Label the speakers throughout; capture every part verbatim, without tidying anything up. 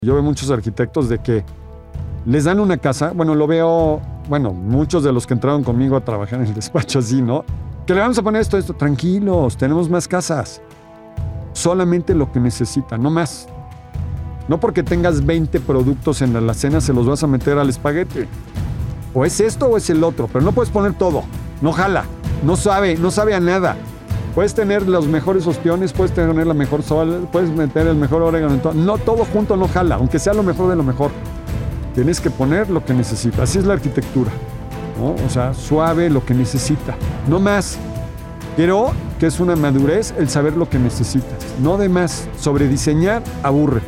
Speaker 1: Yo veo muchos arquitectos de que les dan una casa, bueno, lo veo, bueno, muchos de los que entraron conmigo a trabajar en el despacho así, ¿no? Que le vamos a poner esto, esto, tranquilos, tenemos más casas. Solamente lo que necesitan, no más. No porque tengas veinte productos en la alacena se los vas a meter al espagueti. O es esto o es el otro, pero no puedes poner todo. No jala, no sabe, no sabe a nada. Puedes tener los mejores ostiones, puedes tener la mejor sol, puedes meter el mejor orégano. No, todo junto no jala, aunque sea lo mejor de lo mejor. Tienes que poner lo que necesitas. Así es la arquitectura, ¿no? O sea, suave lo que necesita, no más. Pero que es una madurez el saber lo que necesitas, no de más. Sobrediseñar aburre.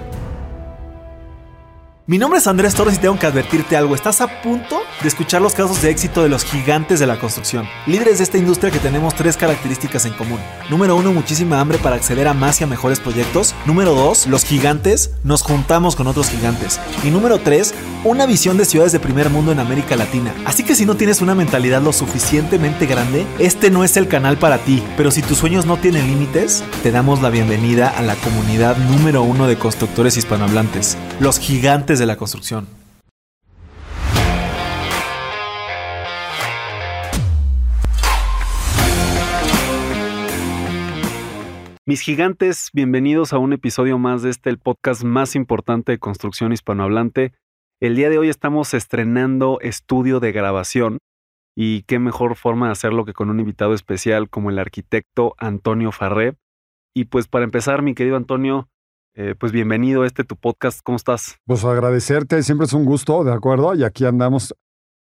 Speaker 2: Mi nombre es Andrés Torres y tengo que advertirte algo. Estás a punto de escuchar los casos de éxito de los gigantes de la construcción. Líderes de esta industria que tenemos tres características en común. Número uno, muchísima hambre para acceder a más y a mejores proyectos. Número dos, los gigantes nos juntamos con otros gigantes. Y número tres, una visión de ciudades de primer mundo en América Latina. Así que si no tienes una mentalidad lo suficientemente grande, este no es el canal para ti. Pero si tus sueños no tienen límites, te damos la bienvenida a la comunidad número uno de constructores hispanohablantes. Los gigantes de la construcción. Mis gigantes, bienvenidos a un episodio más de este, el podcast más importante de construcción hispanohablante. El día de hoy estamos estrenando estudio de grabación y qué mejor forma de hacerlo que con un invitado especial como el arquitecto Antonio Farré. Y pues para empezar, mi querido Antonio, Eh, pues bienvenido a este tu podcast. ¿Cómo estás?
Speaker 1: Pues agradecerte, siempre es un gusto, ¿de acuerdo? Y aquí andamos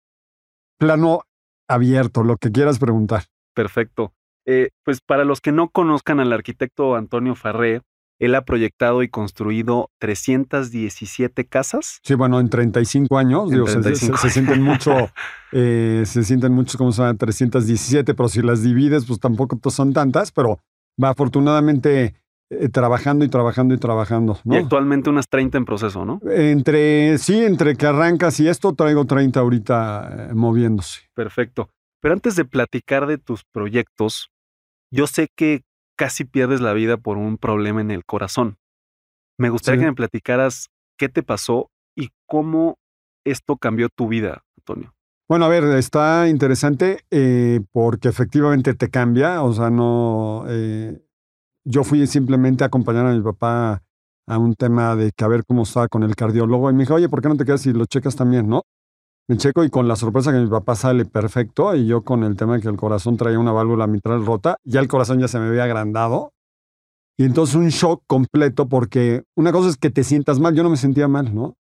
Speaker 1: plano abierto, lo que quieras preguntar.
Speaker 2: Perfecto. Eh, pues para los que no conozcan al arquitecto Antonio Farré, él ha proyectado y construido trescientas diecisiete casas.
Speaker 1: Sí, bueno, en treinta y cinco años,
Speaker 2: en
Speaker 1: digo,
Speaker 2: treinta y
Speaker 1: se,
Speaker 2: cinco.
Speaker 1: se, se sienten mucho, eh, se sienten muchos, como se llama, trescientas diecisiete, pero si las divides, pues tampoco son tantas, pero va afortunadamente Eh, trabajando y trabajando y trabajando, ¿no?
Speaker 2: Y actualmente unas treinta en proceso, ¿no?
Speaker 1: Entre, sí, entre que arrancas y esto, traigo treinta ahorita eh, moviéndose.
Speaker 2: Perfecto. Pero antes de platicar de tus proyectos, yo sé que casi pierdes la vida por un problema en el corazón. Me gustaría
Speaker 1: Sí.
Speaker 2: que me platicaras qué te pasó y cómo esto cambió tu vida, Antonio.
Speaker 1: Bueno, a ver, está interesante eh, porque efectivamente te cambia, o sea, no... Eh, Yo fui simplemente a acompañar a mi papá a un tema de que a ver cómo estaba con el cardiólogo y me dijo, oye, ¿por qué no te quedas y lo checas también, no? Me checo y con la sorpresa que mi papá sale perfecto y yo con el tema de que el corazón traía una válvula mitral rota, ya el corazón ya se me había agrandado y entonces un shock completo porque una cosa es que te sientas mal, yo no me sentía mal, ¿no?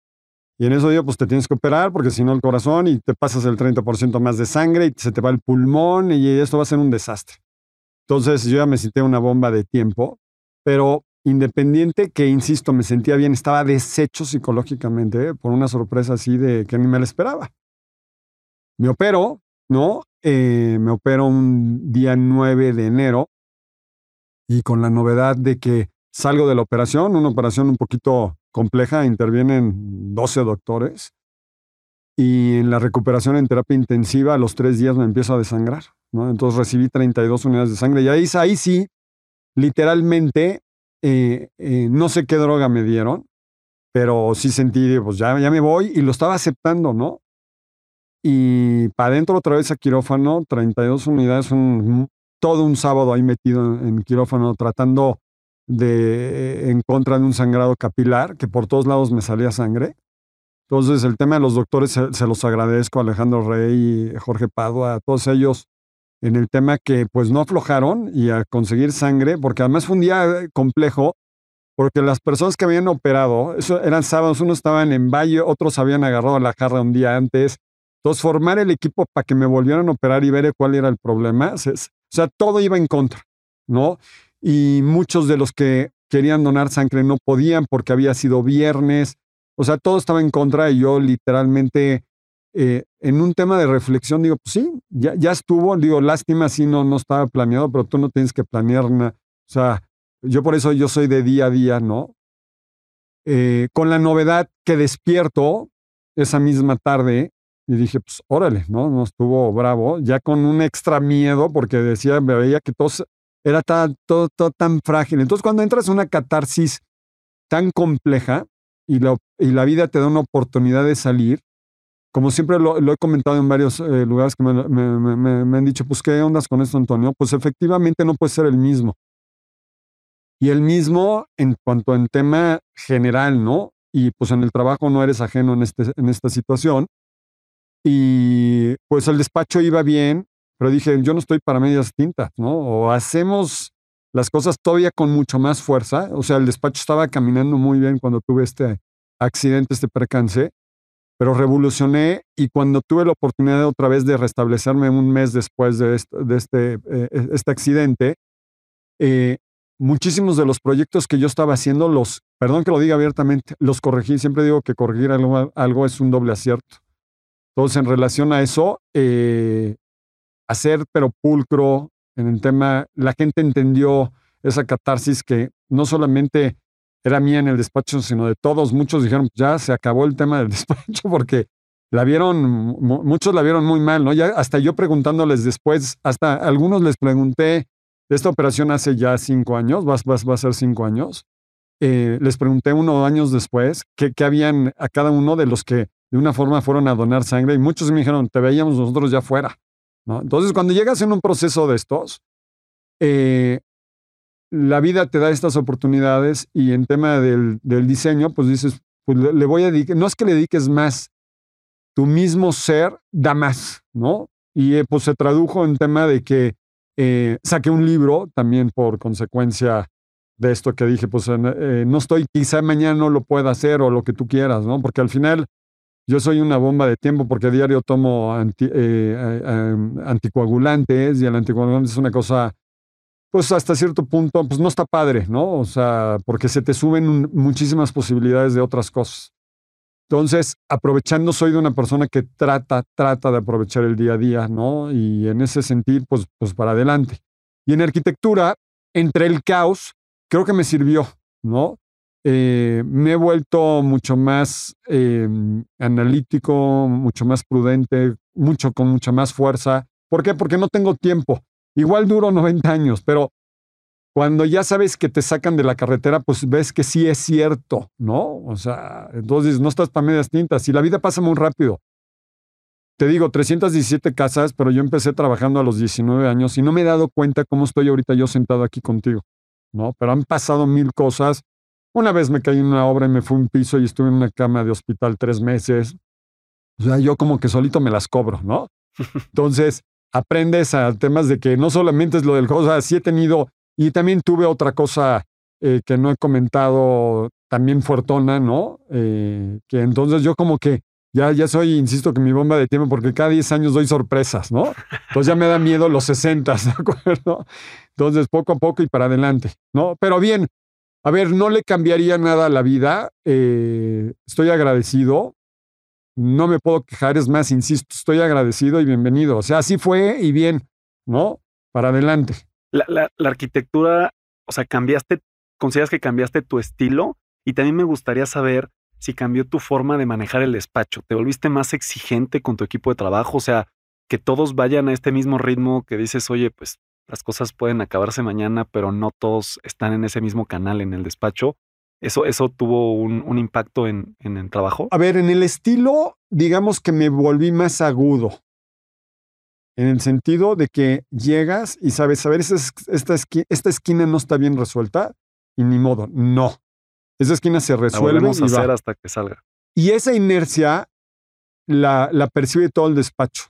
Speaker 1: Y en eso digo, pues te tienes que operar porque si no el corazón y te pasas el treinta por ciento más de sangre y se te va el pulmón y esto va a ser un desastre. Entonces yo ya me sentía una bomba de tiempo, pero independiente que, insisto, me sentía bien, estaba deshecho psicológicamente ¿eh? por una sorpresa así de que ni me la esperaba. Me opero, ¿no? Eh, me opero un día nueve de enero y con la novedad de que salgo de la operación, una operación un poquito compleja, intervienen doce doctores y en la recuperación en terapia intensiva a los tres días me empiezo a desangrar, ¿no? Entonces recibí treinta y dos unidades de sangre y ahí, ahí sí, literalmente, eh, eh, no sé qué droga me dieron, pero sí sentí, pues ya, ya me voy y lo estaba aceptando, ¿no? Y para adentro otra vez a quirófano, treinta y dos unidades, un, todo un sábado ahí metido en, en quirófano tratando de, en contra de un sangrado capilar, que por todos lados me salía sangre. Entonces el tema de los doctores se, se los agradezco a Alejandro Rey, Jorge Padua, a todos ellos, en el tema que pues no aflojaron y a conseguir sangre, porque además fue un día complejo, porque las personas que habían operado, eso eran sábados, unos estaban en Valle, otros habían agarrado la jarra un día antes. Entonces formar el equipo para que me volvieran a operar y ver cuál era el problema, o sea, todo iba en contra, ¿no? Y muchos de los que querían donar sangre no podían porque había sido viernes. O sea, todo estaba en contra y yo literalmente eh, en un tema de reflexión digo, pues sí, ya, ya estuvo, digo, lástima si no, no estaba planeado, pero tú no tienes que planear nada. O sea, yo por eso yo soy de día a día, ¿no? Eh, con la novedad que despierto esa misma tarde y dije, pues órale, ¿no? No estuvo bravo, ya con un extra miedo porque decía, me veía que todo era tan, todo, todo tan frágil. Entonces cuando entras en una catarsis tan compleja, y, la, y la vida te da una oportunidad de salir, como siempre lo, lo he comentado en varios eh, lugares que me, me, me, me han dicho, pues, ¿qué ondas con esto, Antonio? Pues efectivamente no puede ser el mismo. Y el mismo en cuanto en tema general, ¿no? Y pues en el trabajo no eres ajeno en, este, en esta situación. Y pues el despacho iba bien, pero dije, yo no estoy para medias tintas, ¿no? O hacemos las cosas todavía con mucho más fuerza. O sea, el despacho estaba caminando muy bien cuando tuve este accidente, este percance, pero revolucioné y cuando tuve la oportunidad otra vez de restablecerme un mes después de este, de este, eh, este accidente, eh, muchísimos de los proyectos que yo estaba haciendo, los, perdón que lo diga abiertamente, los corregí. Siempre digo que corregir algo, algo es un doble acierto. Entonces, en relación a eso, eh, hacer pero pulcro en el tema, la gente entendió esa catarsis que no solamente era mía en el despacho, sino de todos. Muchos dijeron, ya se acabó el tema del despacho porque la vieron, muchos la vieron muy mal, ¿no? Ya hasta yo preguntándoles después, hasta algunos les pregunté de esta operación hace ya cinco años, va, va, va a ser cinco años. Eh, les pregunté unos años después qué, qué habían a cada uno de los que de una forma fueron a donar sangre y muchos me dijeron, te veíamos nosotros ya fuera, ¿no? Entonces, cuando llegas en un proceso de estos, eh, la vida te da estas oportunidades y en tema del, del diseño, pues dices, pues le, le voy a dedicar, no es que le dediques más, tu mismo ser da más, ¿no? Y eh, pues se tradujo en tema de que eh, saqué un libro también por consecuencia de esto que dije, pues eh, no estoy, quizá mañana no lo pueda hacer o lo que tú quieras, ¿no? Porque al final yo soy una bomba de tiempo porque a diario tomo anti, eh, eh, anticoagulantes y el anticoagulante es una cosa, pues hasta cierto punto, pues no está padre, ¿no? O sea, porque se te suben un, muchísimas posibilidades de otras cosas. Entonces, aprovechando, soy de una persona que trata, trata de aprovechar el día a día, ¿no? Y en ese sentido, pues, pues para adelante. Y en arquitectura, entre el caos, creo que me sirvió, ¿no? Eh, me he vuelto mucho más eh, analítico, mucho más prudente, mucho con mucha más fuerza. ¿Por qué? Porque no tengo tiempo. Igual duro noventa años, pero cuando ya sabes que te sacan de la carretera, pues ves que sí es cierto, ¿no? O sea, entonces no estás para medias tintas y la vida pasa muy rápido. Te digo, trescientas diecisiete casas, pero yo empecé trabajando a los diecinueve años y no me he dado cuenta cómo estoy ahorita yo sentado aquí contigo, ¿no? Pero han pasado mil cosas. Una vez me caí en una obra y me fui a un piso y estuve en una cama de hospital tres meses. O sea, yo como que solito me las cobro, ¿no? Entonces, aprendes a temas de que no solamente es lo del cosa, sí he tenido, y también tuve otra cosa eh, que no he comentado, también fuertona, ¿no? Eh, que entonces yo como que ya, ya soy, insisto, que mi bomba de tiempo, porque cada diez años doy sorpresas, ¿no? Entonces ya me da miedo los sesenta, ¿de acuerdo? Entonces, poco a poco y para adelante, ¿no? Pero bien, a ver, no le cambiaría nada a la vida. Eh, estoy agradecido. No me puedo quejar, es más, insisto, estoy agradecido y bienvenido. O sea, así fue y bien, ¿no? Para adelante.
Speaker 3: La, la, la arquitectura, o sea, cambiaste, ¿consideras que cambiaste tu estilo? Y también me gustaría saber si cambió tu forma de manejar el despacho. ¿Te volviste más exigente con tu equipo de trabajo? O sea, que todos vayan a este mismo ritmo que dices, oye, pues las cosas pueden acabarse mañana, pero no todos están en ese mismo canal en el despacho. ¿Eso, eso tuvo un, un impacto en, en el trabajo?
Speaker 1: A ver, en el estilo, digamos que me volví más agudo. En el sentido de que llegas y sabes, a ver, esta, esta, esquina, esta esquina no está bien resuelta y ni modo, no. Esa esquina se resuelve.
Speaker 3: La volvemos
Speaker 1: y
Speaker 3: a hacer
Speaker 1: va.
Speaker 3: hasta que salga.
Speaker 1: Y esa inercia la, la percibe todo el despacho.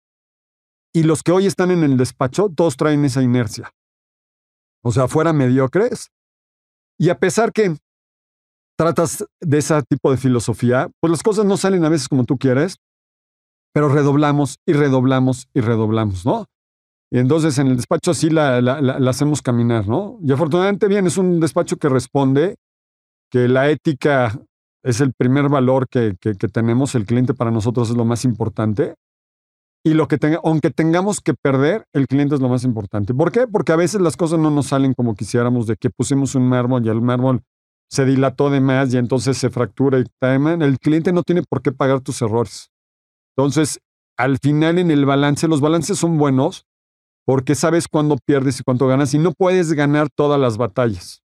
Speaker 1: Y los que hoy están en el despacho, todos traen esa inercia. O sea, fuera mediocres. Y a pesar que tratas de ese tipo de filosofía, pues las cosas no salen a veces como tú quieres, pero redoblamos y redoblamos y redoblamos, ¿no? Y entonces en el despacho así la, la, la, la hacemos caminar, ¿no? Y afortunadamente bien, es un despacho que responde, que la ética es el primer valor que, que, que tenemos, el cliente para nosotros es lo más importante. Y lo que tenga, aunque tengamos que perder, el cliente es lo más importante. ¿Por qué? Porque a veces las cosas no nos salen como quisiéramos, de que pusimos un mármol y el mármol se dilató de más y entonces se fractura y taman. El cliente no tiene por qué pagar tus errores. Entonces, al final en el balance, los balances son buenos porque sabes cuándo pierdes y cuánto ganas y no puedes ganar todas las batallas.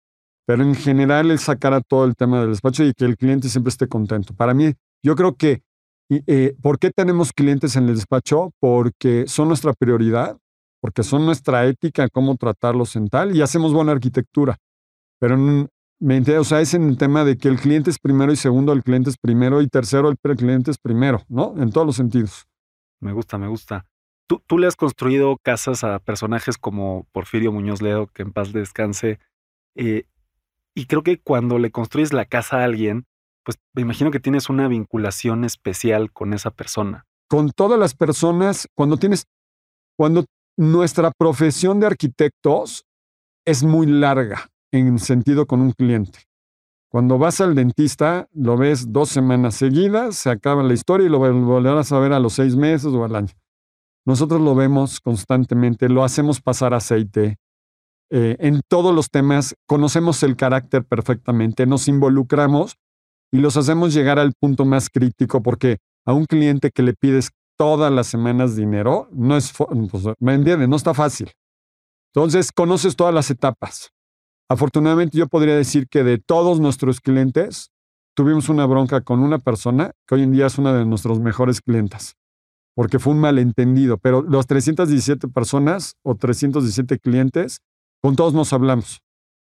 Speaker 1: pero en general el sacar a todo el tema del despacho y que el cliente siempre esté contento. Para mí, yo creo que, eh, ¿por qué tenemos clientes en el despacho? Porque son nuestra prioridad, porque son nuestra ética, cómo tratarlos en tal, y hacemos buena arquitectura. Pero, ¿me entiendes? O sea, es en el tema de que el cliente es primero y segundo, el cliente es primero y tercero, el cliente es primero, ¿no? En todos los sentidos.
Speaker 3: Me gusta, me gusta. Tú, tú le has construido casas a personajes como Porfirio Muñoz Ledo, que en paz descanse, eh, y creo que cuando le construyes la casa a alguien, pues me imagino que tienes una vinculación especial con esa persona.
Speaker 1: Con todas las personas, cuando tienes, cuando nuestra profesión de arquitectos es muy larga en sentido con un cliente. Cuando vas al dentista, lo ves dos semanas seguidas, se acaba la historia y lo volverás a ver a los seis meses o al año. Nosotros lo vemos constantemente, lo hacemos pasar aceite. Eh, en todos los temas, conocemos el carácter perfectamente, nos involucramos y los hacemos llegar al punto más crítico, porque a un cliente que le pides todas las semanas dinero, no es, pues, ¿me entiendes? No está fácil. Entonces, conoces todas las etapas. Afortunadamente, yo podría decir que de todos nuestros clientes, tuvimos una bronca con una persona que hoy en día es una de nuestros mejores clientas, porque fue un malentendido, pero los trescientas diecisiete personas o trescientos diecisiete clientes, con todos nos hablamos.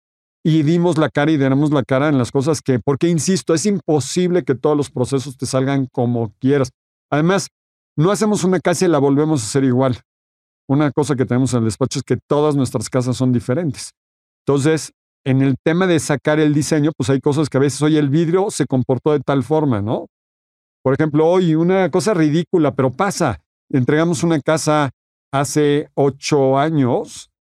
Speaker 1: Y dimos la cara y damos la cara en las cosas que, porque insisto, es imposible que todos los procesos te salgan como quieras. Además, no hacemos una casa y la volvemos a hacer igual. Una cosa que tenemos en el despacho es que todas nuestras casas son diferentes. Entonces, en el tema de sacar el diseño, pues hay cosas que a veces, oye, el vidrio se comportó de tal forma, ¿no? Por ejemplo, hoy una cosa ridícula, pero pasa. Entregamos una casa hace ocho años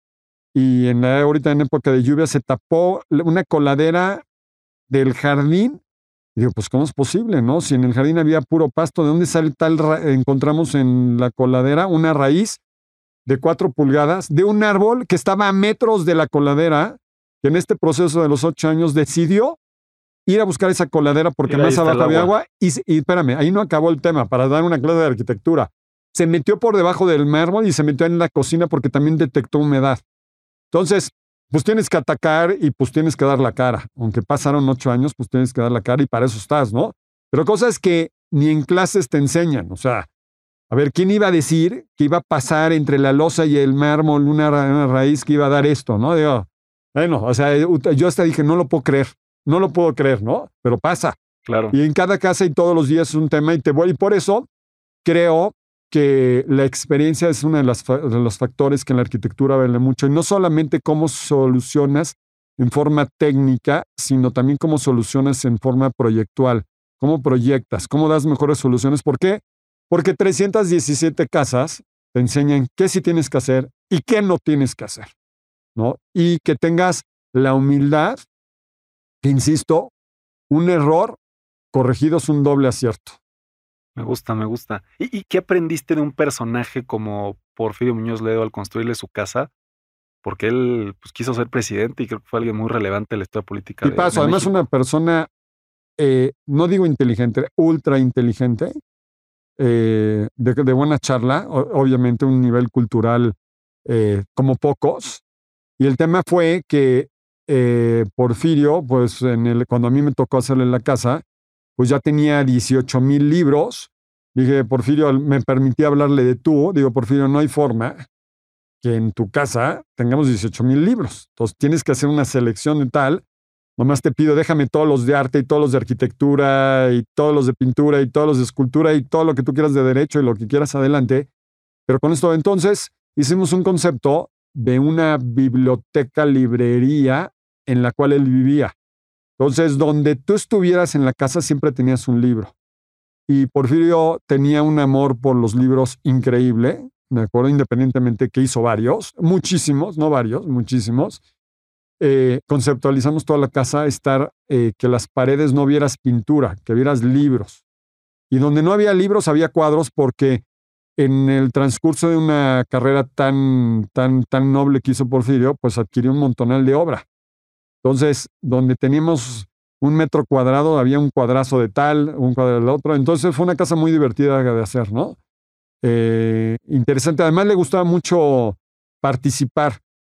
Speaker 1: y en la, ahorita en época de lluvia se tapó una coladera del jardín. Y digo, pues, ¿cómo es posible, no? Si en el jardín había puro pasto, ¿de dónde sale tal? Encontramos en la coladera una raíz de cuatro pulgadas de un árbol que estaba a metros de la coladera, que en este proceso de los ocho años decidió ir a buscar esa coladera porque
Speaker 3: Mira,
Speaker 1: más abajo había agua. Y, y espérame, ahí no acabó el tema, para dar una clase de arquitectura. Se metió por debajo del mármol y se metió en la cocina porque también detectó humedad. Entonces, pues tienes que atacar y pues tienes que dar la cara. Aunque pasaron ocho años, pues tienes que dar la cara y para eso estás, ¿no? Pero cosas que ni en clases te enseñan. O sea, a ver, ¿quién iba a decir que iba a pasar entre la losa y el mármol una, una raíz que iba a dar esto, ¿no? Digo, bueno, o sea, yo hasta dije, no lo puedo creer, no lo puedo creer, ¿no? Pero pasa.
Speaker 3: Claro.
Speaker 1: Y en cada casa y todos los días es un tema y te voy. Y por eso creo que la experiencia es uno de, las, de los factores que en la arquitectura vale mucho. Y no solamente cómo solucionas en forma técnica, sino también cómo solucionas en forma proyectual. Cómo proyectas, cómo das mejores soluciones. ¿Por qué? Porque trescientas diecisiete casas te enseñan qué sí tienes que hacer y qué no tienes que hacer, ¿no? Y que tengas la humildad, que insisto, un error corregido es un doble acierto.
Speaker 3: Me gusta, me gusta. ¿Y, y qué aprendiste de un personaje como Porfirio Muñoz Ledo al construirle su casa? Porque él pues, quiso ser presidente y creo que fue alguien muy relevante en la historia política.
Speaker 1: Y paso,
Speaker 3: de, de
Speaker 1: además
Speaker 3: México.
Speaker 1: una persona, eh, no digo inteligente, ultra inteligente, eh, de, de buena charla, o, obviamente un nivel cultural eh, como pocos. Y el tema fue que eh, Porfirio, pues en el, cuando a mí me tocó hacerle la casa, pues ya tenía dieciocho mil libros. Dije, Porfirio, me permitía hablarle de tú. Digo, Porfirio, no hay forma que en tu casa tengamos dieciocho mil libros. Entonces tienes que hacer una selección de tal. Nomás te pido, déjame todos los de arte y todos los de arquitectura y todos los de pintura y todos los de escultura y todo lo que tú quieras de derecho y lo que quieras adelante. Pero con esto, entonces, hicimos un concepto de una biblioteca, librería en la cual él vivía. Entonces, donde tú estuvieras en la casa siempre tenías un libro. Y Porfirio tenía un amor por los libros increíble, ¿de acuerdo? Independientemente que hizo varios, muchísimos, no varios, muchísimos. Eh, conceptualizamos toda la casa, estar, eh, que las paredes no vieras pintura, que vieras libros. Y donde no había libros, había cuadros, porque en el transcurso de una carrera tan, tan, tan noble que hizo Porfirio, pues adquirió un montonal de obra. Entonces, donde teníamos un metro cuadrado, había un cuadrazo de tal, un cuadrado del otro. Entonces, fue una casa muy divertida de hacer, ¿no? Eh, interesante. Además, le gustaba mucho participar.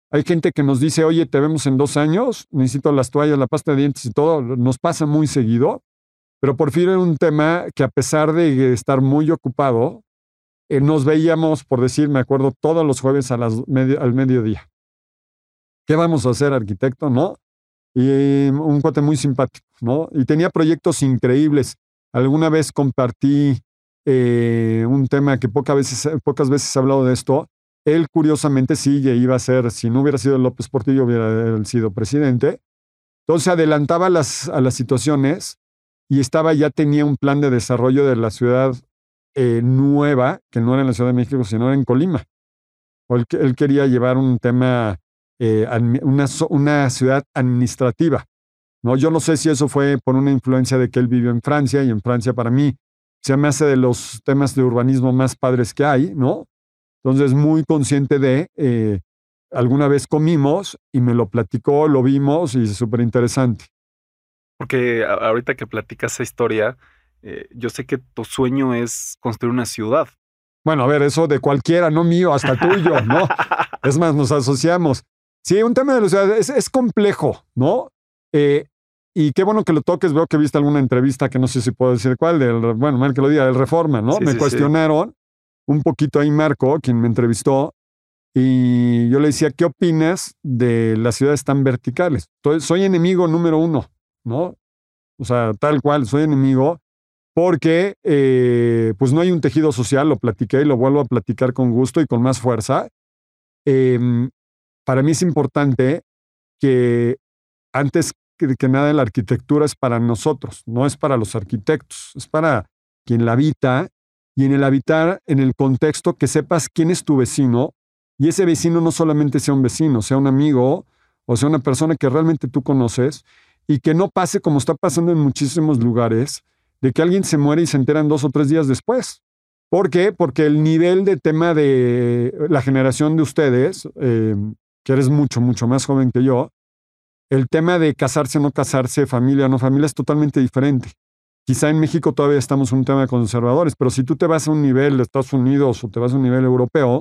Speaker 1: Hay gente que nos dice, oye, te vemos en dos años, necesito las toallas, la pasta de dientes y todo. Nos pasa muy seguido, pero Porfirio era un tema que a pesar de estar muy ocupado, eh, nos veíamos, por decir, me acuerdo, todos los jueves a las medio, al mediodía. ¿Qué vamos a hacer, arquitecto? ¿No? Y un cuate muy simpático, ¿no? Y tenía proyectos increíbles. Alguna vez compartí eh, un tema que pocas veces, pocas veces he hablado de esto. Él, curiosamente, sí, iba a ser, si no hubiera sido López Portillo, hubiera sido presidente. Entonces adelantaba las, a las situaciones y estaba, ya tenía un plan de desarrollo de la ciudad eh, nueva, que no era en la Ciudad de México, sino era en Colima. Él, él quería llevar un tema, eh, una, una ciudad administrativa, ¿no? Yo no sé si eso fue por una influencia de que él vivió en Francia, y en Francia para mí se me hace de los temas de urbanismo más padres que hay, ¿no? Entonces, muy consciente de, eh, alguna vez comimos y me lo platicó, lo vimos y es súper interesante.
Speaker 3: Porque ahorita que platicas esa historia, eh, yo sé que tu sueño es construir una ciudad.
Speaker 1: Bueno, a ver, eso de cualquiera, no mío, hasta tuyo, ¿no? Es más, nos asociamos. Sí, un tema de la ciudad es, es complejo, ¿no? Eh, y qué bueno que lo toques. Veo que viste alguna entrevista que no sé si puedo decir cuál, del, bueno, mal que lo diga, del Reforma, ¿no?
Speaker 3: Sí,
Speaker 1: me
Speaker 3: sí,
Speaker 1: cuestionaron
Speaker 3: sí.
Speaker 1: un poquito ahí Marco, quien me entrevistó, y yo le decía, ¿qué opinas de las ciudades tan verticales? Entonces, soy enemigo número uno, ¿no? O sea, tal cual, soy enemigo porque eh, pues no hay un tejido social, lo platiqué y lo vuelvo a platicar con gusto y con más fuerza. Eh, para mí es importante que antes que, que nada la arquitectura es para nosotros, no es para los arquitectos, es para quien la habita, y en el habitar, en el contexto, que sepas quién es tu vecino, y ese vecino no solamente sea un vecino, sea un amigo o sea una persona que realmente tú conoces, y que no pase como está pasando en muchísimos lugares, de que alguien se muere y se enteran dos o tres días después. ¿Por qué? Porque el nivel de tema de la generación de ustedes, eh, que eres mucho, mucho más joven que yo, el tema de casarse o no casarse, familia o no familia, es totalmente diferente. Quizá en México todavía estamos en un tema de conservadores, pero si tú te vas a un nivel de Estados Unidos o te vas a un nivel europeo,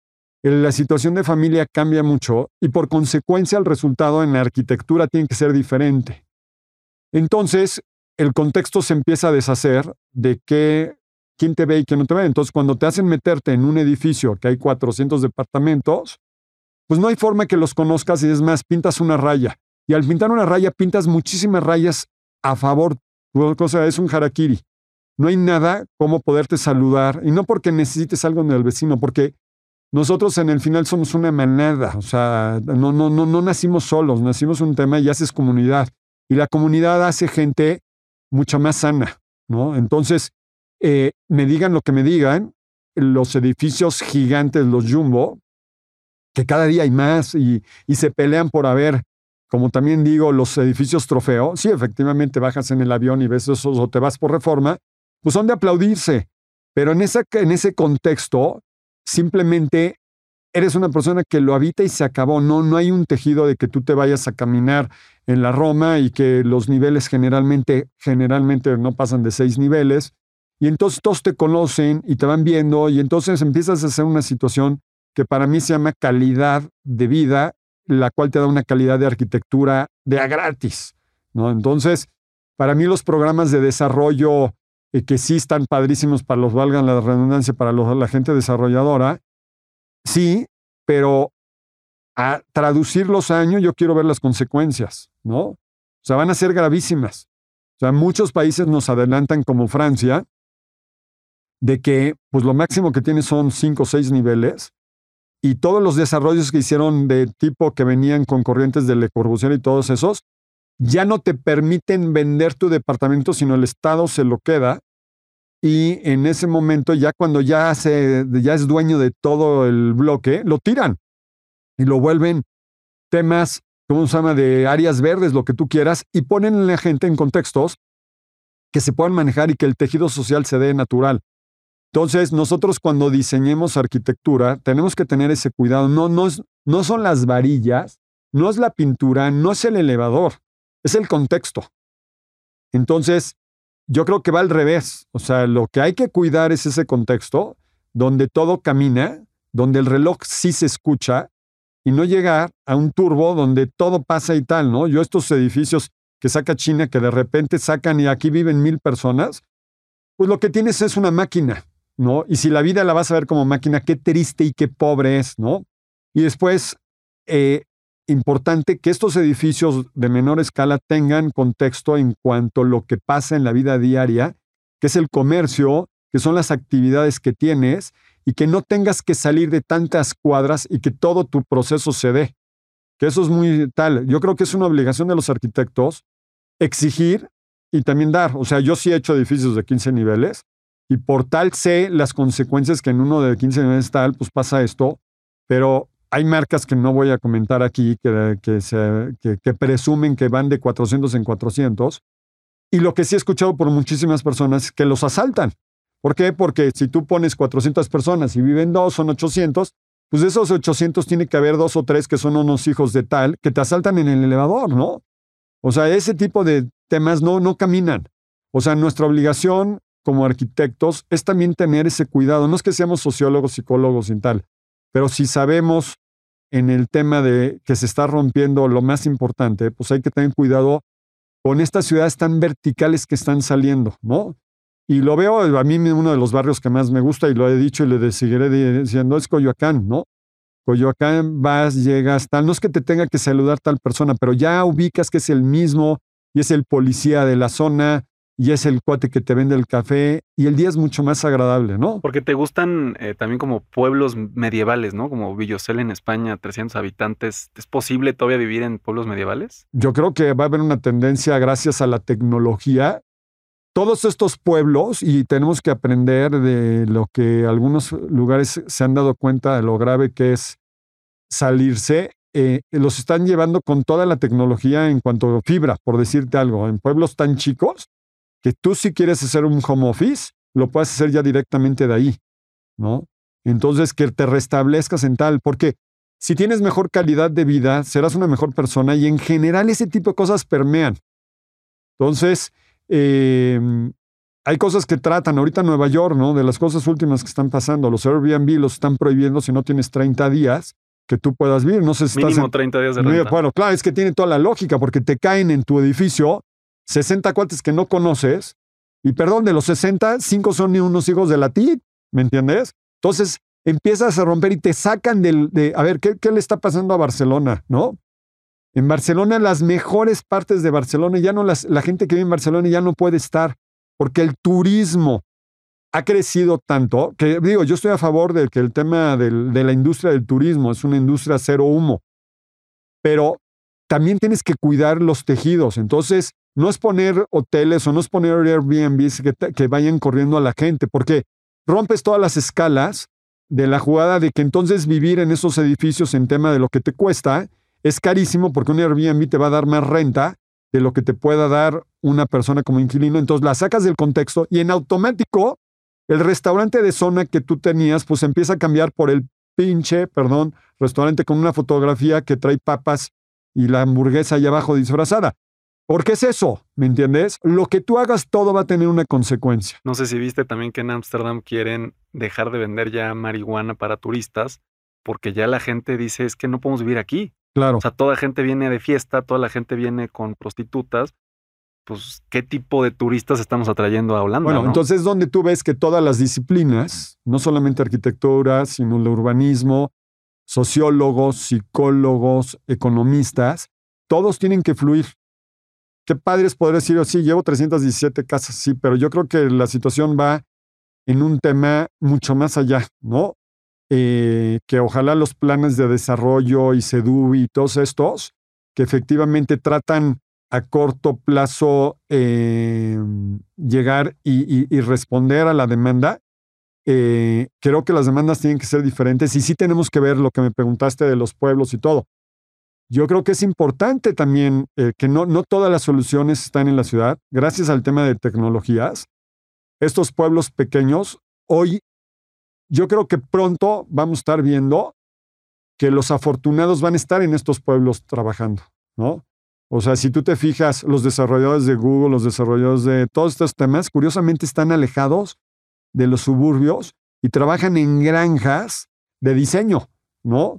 Speaker 1: la situación de familia cambia mucho y por consecuencia el resultado en la arquitectura tiene que ser diferente. Entonces, el contexto se empieza a deshacer de que, quién te ve y quién no te ve. Entonces, cuando te hacen meterte en un edificio que hay cuatrocientos departamentos, pues no hay forma que los conozcas, y es más, pintas una raya. Y al pintar una raya, pintas muchísimas rayas a favor. O sea, es un harakiri. No hay nada como poderte saludar, y no porque necesites algo del vecino, porque nosotros en el final somos una manada. O sea, no, no, no, no nacimos solos, nacimos un tema y haces comunidad. Y la comunidad hace gente mucho más sana, ¿no? Entonces, eh, me digan lo que me digan, los edificios gigantes, los jumbo, que cada día hay más y, y se pelean por haber, como también digo, los edificios trofeo. Sí, efectivamente bajas en el avión y ves esos, o te vas por Reforma, pues son de aplaudirse. Pero en, esa, en ese contexto, simplemente eres una persona que lo habita y se acabó. No, no hay un tejido de que tú te vayas a caminar en la Roma y que los niveles generalmente, generalmente no pasan de seis niveles. Y entonces todos te conocen y te van viendo, y entonces empiezas a hacer una situación que para mí se llama calidad de vida, la cual te da una calidad de arquitectura de a gratis, ¿no? Entonces, para mí los programas de desarrollo eh, que sí están padrísimos para los, valgan la redundancia, para los, la gente desarrolladora, sí, pero a traducir los años yo quiero ver las consecuencias, ¿no? O sea, van a ser gravísimas. O sea, muchos países nos adelantan, como Francia, de que pues lo máximo que tiene son cinco o seis niveles, y todos los desarrollos que hicieron de tipo que venían con corrientes de Le Corbusier y todos esos, ya no te permiten vender tu departamento, sino el Estado se lo queda. Y en ese momento, ya cuando ya, se, ya es dueño de todo el bloque, lo tiran y lo vuelven temas, ¿cómo se llama?, de áreas verdes, lo que tú quieras, y ponen a la gente en contextos que se puedan manejar y que el tejido social se dé natural. Entonces, nosotros cuando diseñemos arquitectura, tenemos que tener ese cuidado. No, no, es, no son las varillas, no es la pintura, no es el elevador, es el contexto. Entonces, yo creo que va al revés. O sea, lo que hay que cuidar es ese contexto donde todo camina, donde el reloj sí se escucha, y no llegar a un turbo donde todo pasa y tal, ¿no? Yo estos edificios que saca China, que de repente sacan y aquí viven mil personas, pues lo que tienes es una máquina, ¿no? Y si la vida la vas a ver como máquina, qué triste y qué pobre es, ¿no? Y después, eh, importante que estos edificios de menor escala tengan contexto en cuanto a lo que pasa en la vida diaria, que es el comercio, que son las actividades que tienes, y que no tengas que salir de tantas cuadras y que todo tu proceso se dé. Que eso es muy tal. Yo creo que es una obligación de los arquitectos exigir y también dar. O sea, yo sí he hecho edificios de quince niveles y por tal sé las consecuencias que en uno de quince niveles tal, pues pasa esto, pero hay marcas que no voy a comentar aquí que, que, se, que, que presumen que van de cuatrocientos en cuatrocientos, y lo que sí he escuchado por muchísimas personas es que los asaltan. ¿Por qué? Porque si tú pones cuatrocientas personas y viven dos, son ochocientos, pues de esos ochocientos tiene que haber dos o tres que son unos hijos de tal que te asaltan en el elevador, ¿no? O sea, ese tipo de temas no, no caminan. O sea, nuestra obligación como arquitectos es también tener ese cuidado. No es que seamos sociólogos, psicólogos y tal, pero si sabemos en el tema de que se está rompiendo lo más importante, pues hay que tener cuidado con estas ciudades tan verticales que están saliendo, ¿no? Y lo veo, a mí uno de los barrios que más me gusta, y lo he dicho y le seguiré diciendo, es Coyoacán, ¿no? Coyoacán, vas, llegas, tal, no es que te tenga que saludar tal persona, pero ya ubicas que es el mismo, y es el policía de la zona, y es el cuate que te vende el café, y el día es mucho más agradable, ¿no?
Speaker 3: Porque te gustan eh, también como pueblos medievales, ¿no? Como Villosel en España, trescientos habitantes. ¿Es posible todavía vivir en pueblos medievales?
Speaker 1: Yo creo que va a haber una tendencia gracias a la tecnología. Todos estos pueblos, y tenemos que aprender de lo que algunos lugares se han dado cuenta de lo grave que es salirse, eh, los están llevando con toda la tecnología en cuanto a fibra, por decirte algo, en pueblos tan chicos, que tú si quieres hacer un home office, lo puedes hacer ya directamente de ahí, ¿no? Entonces, que te restablezcas en tal, porque si tienes mejor calidad de vida, serás una mejor persona y en general ese tipo de cosas permean. Entonces, eh, hay cosas que tratan, ahorita en Nueva York, ¿no? De las cosas últimas que están pasando, los Airbnb los están prohibiendo si no tienes treinta días que tú puedas vivir. No sé si
Speaker 3: Mínimo
Speaker 1: estás en,
Speaker 3: treinta días de renta.
Speaker 1: Bueno, claro, es que tiene toda la lógica, porque te caen en tu edificio sesenta cuates que no conoces, y perdón, de los sesenta, cinco son unos hijos de la T I C, ¿me entiendes? Entonces empiezas a romper y te sacan del, de, a ver, ¿qué, qué le está pasando a Barcelona, no? En Barcelona, las mejores partes de Barcelona, ya no las, la gente que vive en Barcelona ya no puede estar, porque el turismo ha crecido tanto, que digo, yo estoy a favor de que el tema del, de la industria del turismo es una industria cero humo, pero también tienes que cuidar los tejidos. Entonces, no es poner hoteles o no es poner Airbnbs que, que vayan corriendo a la gente, porque rompes todas las escalas de la jugada de que entonces vivir en esos edificios en tema de lo que te cuesta es carísimo, porque un Airbnb te va a dar más renta de lo que te pueda dar una persona como inquilino. Entonces la sacas del contexto y en automático el restaurante de zona que tú tenías pues empieza a cambiar por el pinche, perdón, restaurante con una fotografía que trae papas y la hamburguesa ahí abajo disfrazada. ¿Por qué es eso? ¿Me entiendes? Lo que tú hagas todo va a tener una consecuencia.
Speaker 3: No sé si viste también que en Ámsterdam quieren dejar de vender ya marihuana para turistas porque ya la gente dice es que no podemos vivir aquí.
Speaker 1: Claro.
Speaker 3: O sea, toda la gente viene de fiesta, toda la gente viene con prostitutas. Pues, ¿qué tipo de turistas estamos atrayendo a Holanda?
Speaker 1: Bueno,
Speaker 3: ¿no?
Speaker 1: entonces es donde tú ves que todas las disciplinas, no solamente arquitectura, sino el urbanismo, sociólogos, psicólogos, economistas, todos tienen que fluir. Qué padre es poder decir, sí, llevo trescientas diecisiete casas, sí, pero yo creo que la situación va en un tema mucho más allá, ¿no? Eh, que ojalá los planes de desarrollo y SEDUBI y todos estos, que efectivamente tratan a corto plazo eh, llegar y, y, y responder a la demanda, eh, creo que las demandas tienen que ser diferentes y sí tenemos que ver lo que me preguntaste de los pueblos y todo. Yo creo que es importante también eh, que no, no todas las soluciones están en la ciudad. Gracias al tema de tecnologías, estos pueblos pequeños, hoy yo creo que pronto vamos a estar viendo que los afortunados van a estar en estos pueblos trabajando, ¿no? O sea, si tú te fijas, los desarrolladores de Google, los desarrolladores de todos estos temas, curiosamente están alejados de los suburbios y trabajan en granjas de diseño, ¿no?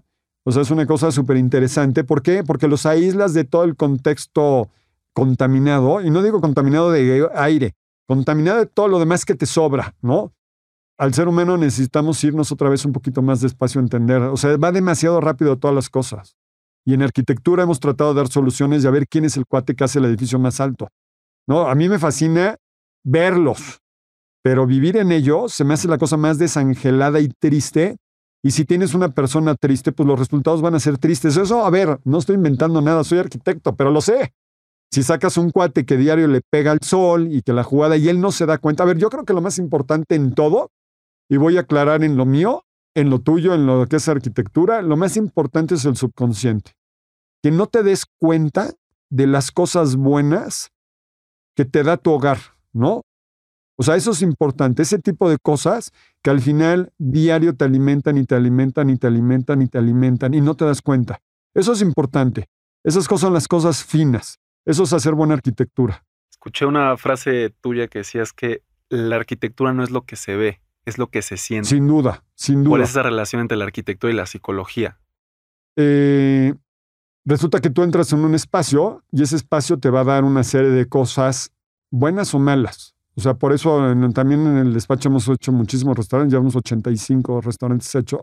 Speaker 1: O sea, es una cosa súper interesante. ¿Por qué? Porque los aíslas de todo el contexto contaminado, y no digo contaminado de aire, contaminado de todo lo demás que te sobra, ¿no? Al ser humano necesitamos irnos otra vez un poquito más despacio a entender. O sea, va demasiado rápido todas las cosas. Y en arquitectura hemos tratado de dar soluciones y a ver quién es el cuate que hace el edificio más alto, ¿no? A mí me fascina verlos, pero vivir en ellos se me hace la cosa más desangelada y triste. Y si tienes una persona triste, pues los resultados van a ser tristes. Eso, a ver, no estoy inventando nada, soy arquitecto, pero lo sé. Si sacas un cuate que diario le pega al sol y que la jugada y él no se da cuenta. A ver, yo creo que lo más importante en todo, y voy a aclarar en lo mío, en lo tuyo, en lo que es arquitectura, lo más importante es el subconsciente. Que no te des cuenta de las cosas buenas que te da tu hogar, ¿no? O sea, eso es importante, ese tipo de cosas que al final diario te alimentan y te alimentan y te alimentan y te alimentan y no te das cuenta. Eso es importante. Esas cosas son las cosas finas. Eso es hacer buena arquitectura.
Speaker 3: Escuché una frase tuya que decías que la arquitectura no es lo que se ve, es lo que se siente.
Speaker 1: Sin duda, sin duda.
Speaker 3: ¿Cuál es esa relación entre la arquitectura y la psicología?
Speaker 1: Eh, resulta que tú entras en un espacio y ese espacio te va a dar una serie de cosas buenas o malas. O sea, por eso en, también en el despacho hemos hecho muchísimos restaurantes, llevamos ochenta y cinco restaurantes hechos.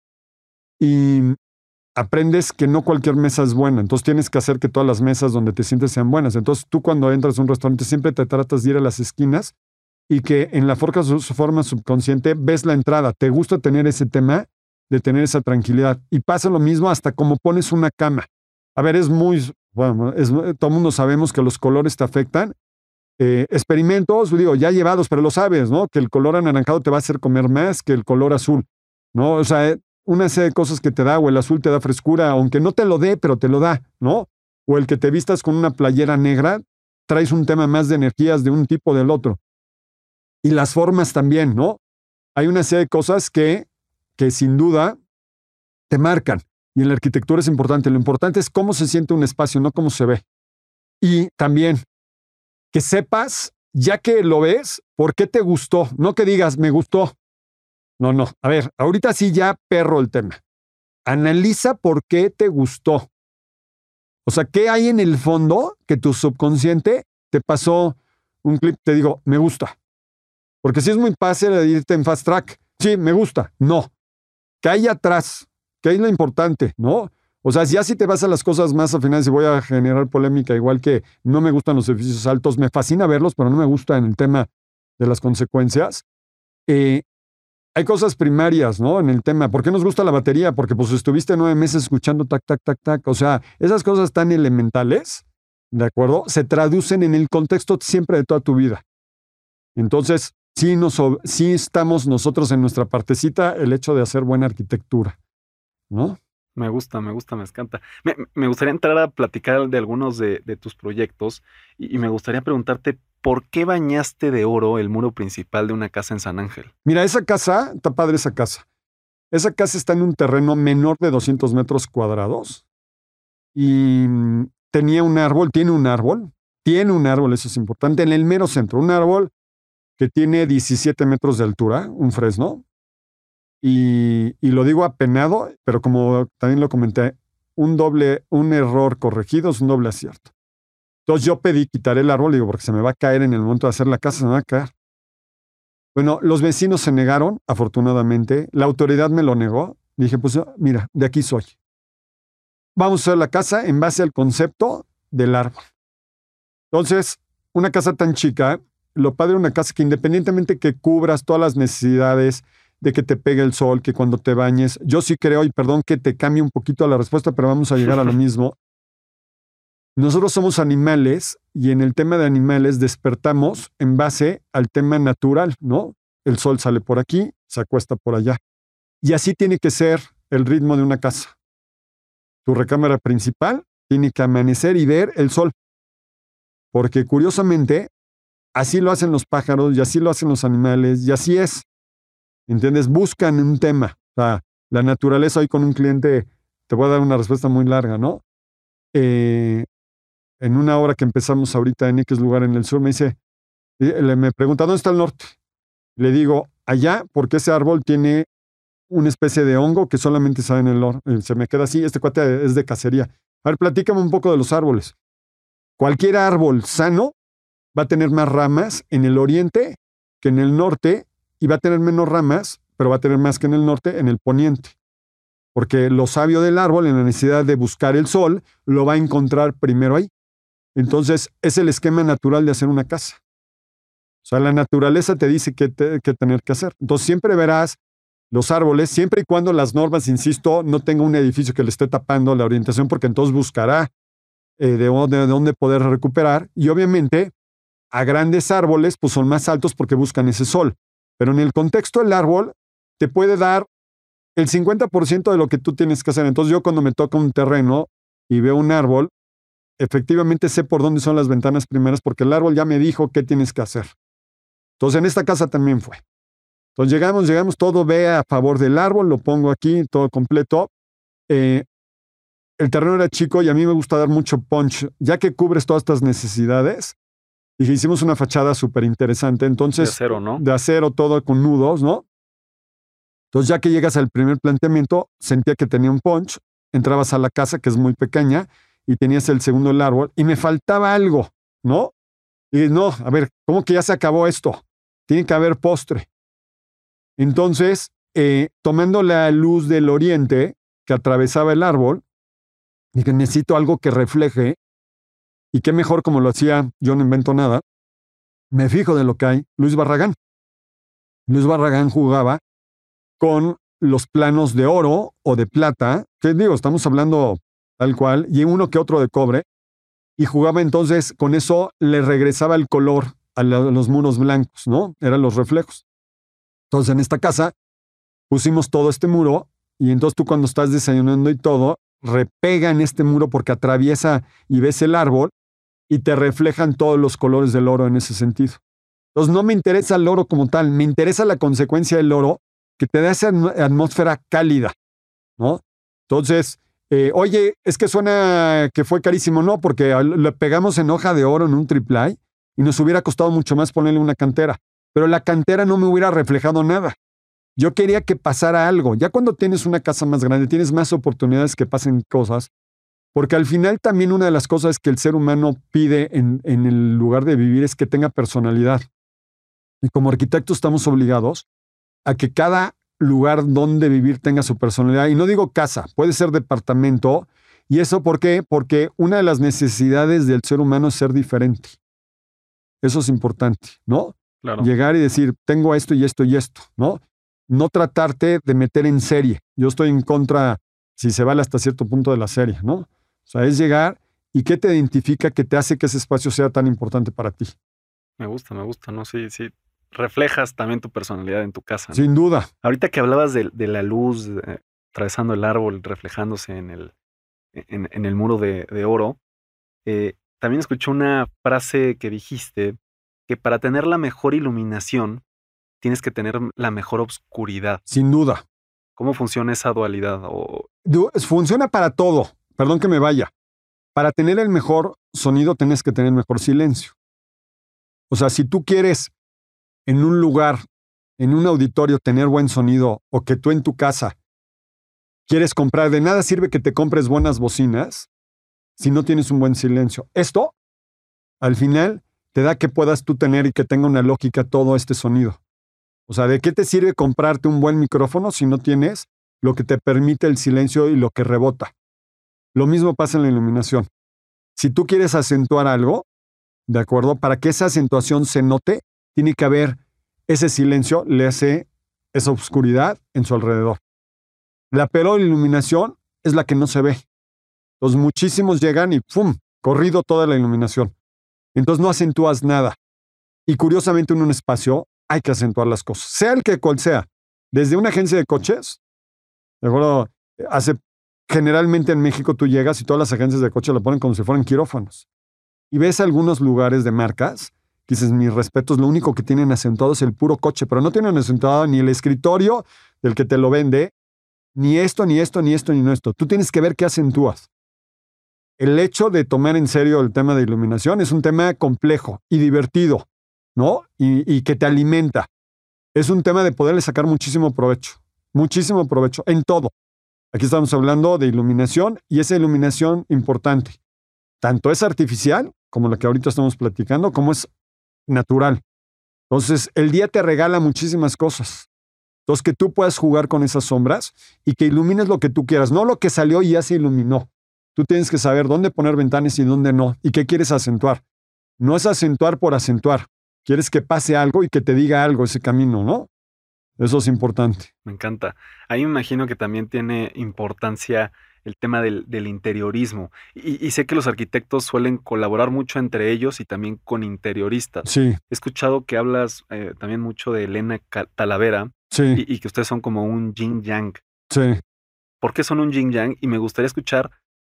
Speaker 1: Y aprendes que no cualquier mesa es buena, entonces tienes que hacer que todas las mesas donde te sientes sean buenas. Entonces tú cuando entras a un restaurante siempre te tratas de ir a las esquinas y que en la forma, su forma subconsciente ves la entrada. Te gusta tener ese tema de tener esa tranquilidad. Y pasa lo mismo hasta como pones una cama. A ver, es muy, bueno, es, todo el mundo sabemos que los colores te afectan. Eh, experimentos, digo, ya llevados, pero lo sabes, ¿no? Que el color anaranjado te va a hacer comer más que el color azul, ¿no? O sea, una serie de cosas que te da, o el azul te da frescura, aunque no te lo dé, pero te lo da, ¿no? O el que te vistas con una playera negra, traes un tema más de energías de un tipo o del otro. Y las formas también, ¿no? Hay una serie de cosas que, que sin duda te marcan. Y en la arquitectura es importante. Lo importante es cómo se siente un espacio, no cómo se ve. Y también que sepas, ya que lo ves, por qué te gustó. No que digas, me gustó. No, no. A ver, ahorita sí ya perro el tema. Analiza por qué te gustó. O sea, ¿qué hay en el fondo que tu subconsciente te pasó un clip? Te digo, me gusta. Porque si es muy fácil de irte en fast track. Sí, me gusta. No. ¿Qué hay atrás? ¿Qué es lo importante? ¿No? O sea, ya si te vas a las cosas más al final, si voy a generar polémica, igual que no me gustan los edificios altos, me fascina verlos, pero no me gusta en el tema de las consecuencias. Eh, hay cosas primarias, ¿no? En el tema. ¿Por qué nos gusta la batería? Porque pues estuviste nueve meses escuchando tac, tac, tac, tac. O sea, esas cosas tan elementales, ¿de acuerdo? Se traducen en el contexto siempre de toda tu vida. Entonces, sí, nos, sí estamos nosotros en nuestra partecita el hecho de hacer buena arquitectura, ¿no?
Speaker 3: Me gusta, me gusta, me encanta. Me, me gustaría entrar a platicar de algunos de, de tus proyectos y, y me gustaría preguntarte, ¿por qué bañaste de oro el muro principal de una casa en San Ángel?
Speaker 1: Mira, esa casa, está padre esa casa. Esa casa está en un terreno menor de doscientos metros cuadrados y tenía un árbol, tiene un árbol, tiene un árbol, eso es importante, en el mero centro, un árbol que tiene diecisiete metros de altura, un fresno. Y, y lo digo apenado, pero como también lo comenté, un doble, un error corregido es un doble acierto. Entonces yo pedí quitar el árbol, digo, porque se me va a caer en el momento de hacer la casa, se me va a caer. Bueno, los vecinos se negaron, afortunadamente. La autoridad me lo negó. Dije, pues mira, de aquí soy. Vamos a hacer la casa en base al concepto del árbol. Entonces, una casa tan chica, lo padre de una casa que independientemente que cubras todas las necesidades, de que te pegue el sol, que cuando te bañes. Yo sí creo, y perdón que te cambie un poquito la respuesta, pero vamos a llegar a lo mismo. Nosotros somos animales y en el tema de animales despertamos en base al tema natural, ¿no? El sol sale por aquí, se acuesta por allá. Y así tiene que ser el ritmo de una casa. Tu recámara principal tiene que amanecer y ver el sol. Porque curiosamente, así lo hacen los pájaros y así lo hacen los animales y así es. ¿Entiendes? Buscan un tema. O sea, la naturaleza, hoy con un cliente, te voy a dar una respuesta muy larga, ¿no? Eh, en una hora que empezamos ahorita en X lugar en el sur, me dice, me pregunta, ¿dónde está el norte? Le digo, allá, porque ese árbol tiene una especie de hongo que solamente sale en el oro. Se me queda así, este cuate es de cacería. A ver, platícame un poco de los árboles. Cualquier árbol sano va a tener más ramas en el oriente que en el norte y va a tener menos ramas, pero va a tener más que en el norte, en el poniente. Porque lo sabio del árbol, en la necesidad de buscar el sol, lo va a encontrar primero ahí. Entonces, es el esquema natural de hacer una casa. O sea, la naturaleza te dice qué, te, qué tener que hacer. Entonces, siempre verás los árboles, siempre y cuando las normas, insisto, no tenga un edificio que le esté tapando la orientación, porque entonces buscará eh, de, de dónde poder recuperar. Y obviamente, a grandes árboles, pues son más altos porque buscan ese sol. Pero en el contexto del árbol, te puede dar el cincuenta por ciento de lo que tú tienes que hacer. Entonces, yo cuando me toca un terreno y veo un árbol, efectivamente sé por dónde son las ventanas primeras, porque el árbol ya me dijo qué tienes que hacer. Entonces, en esta casa también fue. Entonces, llegamos, llegamos, todo ve a favor del árbol, lo pongo aquí, todo completo. Eh, el terreno era chico y a mí me gusta dar mucho punch, ya que cubres todas estas necesidades. Y hicimos una fachada súper interesante. Entonces,
Speaker 3: de acero, ¿no?
Speaker 1: De acero, todo con nudos, ¿no? Entonces, ya que llegas al primer planteamiento, sentía que tenía un punch, entrabas a la casa, que es muy pequeña, y tenías el segundo el árbol, y me faltaba algo, ¿no? Y no, a ver, ¿cómo que ya se acabó esto? Tiene que haber postre. Entonces, eh, tomando la luz del oriente que atravesaba el árbol, dije, necesito algo que refleje, y qué mejor como lo hacía, yo no invento nada, me fijo de lo que hay, Luis Barragán. Luis Barragán jugaba con los planos de oro o de plata, que digo, estamos hablando tal cual, y uno que otro de cobre, y jugaba entonces, con eso le regresaba el color a, la, a los muros blancos, ¿no? Eran los reflejos. Entonces, en esta casa pusimos todo este muro, y entonces tú cuando estás desayunando y todo, repega en este muro porque atraviesa y ves el árbol, y te reflejan todos los colores del oro en ese sentido. Entonces, no me interesa el oro como tal, me interesa la consecuencia del oro, que te da esa atmósfera cálida, ¿no? Entonces, eh, oye, es que suena que fue carísimo. No, porque le pegamos en hoja de oro en un triple y nos hubiera costado mucho más ponerle una cantera. Pero la cantera no me hubiera reflejado nada. Yo quería que pasara algo. Ya cuando tienes una casa más grande, tienes más oportunidades que pasen cosas, porque al final también una de las cosas que el ser humano pide en, en el lugar de vivir es que tenga personalidad. Y como arquitectos estamos obligados a que cada lugar donde vivir tenga su personalidad. Y no digo casa, puede ser departamento. ¿Y eso por qué? Porque una de las necesidades del ser humano es ser diferente. Eso es importante, ¿no?
Speaker 3: Claro.
Speaker 1: Llegar y decir, tengo esto y esto y esto, ¿no? No tratarte de meter en serie. Yo estoy en contra, si se vale hasta cierto punto, de la serie, ¿no? O sea, es llegar y qué te identifica, que te hace que ese espacio sea tan importante para ti.
Speaker 3: Me gusta, me gusta, ¿no? Sí, sí. Reflejas también tu personalidad en tu casa, ¿no?
Speaker 1: Sin duda.
Speaker 3: Ahorita que hablabas de, de la luz eh, atravesando el árbol, reflejándose en el, en, en el muro de, de oro, eh, también escuché una frase que dijiste, que para tener la mejor iluminación tienes que tener la mejor obscuridad.
Speaker 1: Sin duda.
Speaker 3: ¿Cómo funciona esa dualidad? O...
Speaker 1: Funciona para todo. Perdón que me vaya. Para tener el mejor sonido tienes que tener mejor silencio. O sea, si tú quieres en un lugar, en un auditorio, tener buen sonido, o que tú en tu casa quieres comprar, de nada sirve que te compres buenas bocinas si no tienes un buen silencio. Esto, al final, te da que puedas tú tener y que tenga una lógica todo este sonido. O sea, ¿de qué te sirve comprarte un buen micrófono si no tienes lo que te permite el silencio y lo que rebota? Lo mismo pasa en la iluminación. Si tú quieres acentuar algo, ¿de acuerdo? Para que esa acentuación se note, tiene que haber ese silencio, le hace esa oscuridad en su alrededor. La peor iluminación es la que no se ve. Entonces muchísimos llegan y ¡pum! Corrido toda la iluminación. Entonces no acentúas nada. Y curiosamente en un espacio hay que acentuar las cosas, sea el que cual sea. Desde una agencia de coches, ¿de acuerdo? Hace, generalmente en México tú llegas y todas las agencias de coches lo ponen como si fueran quirófanos. Y ves algunos lugares de marcas, que dices, mis respetos, lo único que tienen acentuado es el puro coche, pero no tienen acentuado ni el escritorio del que te lo vende, ni esto, ni esto, ni esto, ni esto. Tú tienes que ver qué acentúas. El hecho de tomar en serio el tema de iluminación es un tema complejo y divertido, ¿no? Y, y que te alimenta. Es un tema de poderle sacar muchísimo provecho. muchísimo provecho en todo. Aquí estamos hablando de iluminación y esa iluminación importante. Tanto es artificial, como la que ahorita estamos platicando, como es natural. Entonces, el día te regala muchísimas cosas. Entonces, que tú puedas jugar con esas sombras y que ilumines lo que tú quieras, no lo que salió y ya se iluminó. Tú tienes que saber dónde poner ventanas y dónde no, y qué quieres acentuar. No es acentuar por acentuar. Quieres que pase algo y que te diga algo ese camino, ¿no? Eso es importante.
Speaker 3: Me encanta. Ahí me imagino que también tiene importancia el tema del, del interiorismo. Y, y sé que los arquitectos suelen colaborar mucho entre ellos y también con interioristas.
Speaker 1: Sí,
Speaker 3: He escuchado que hablas eh, también mucho de Elena Ca- Talavera
Speaker 1: sí,
Speaker 3: y, y que ustedes son como un yin yang.
Speaker 1: sí.
Speaker 3: ¿Por qué son un yin yang? Y me gustaría escuchar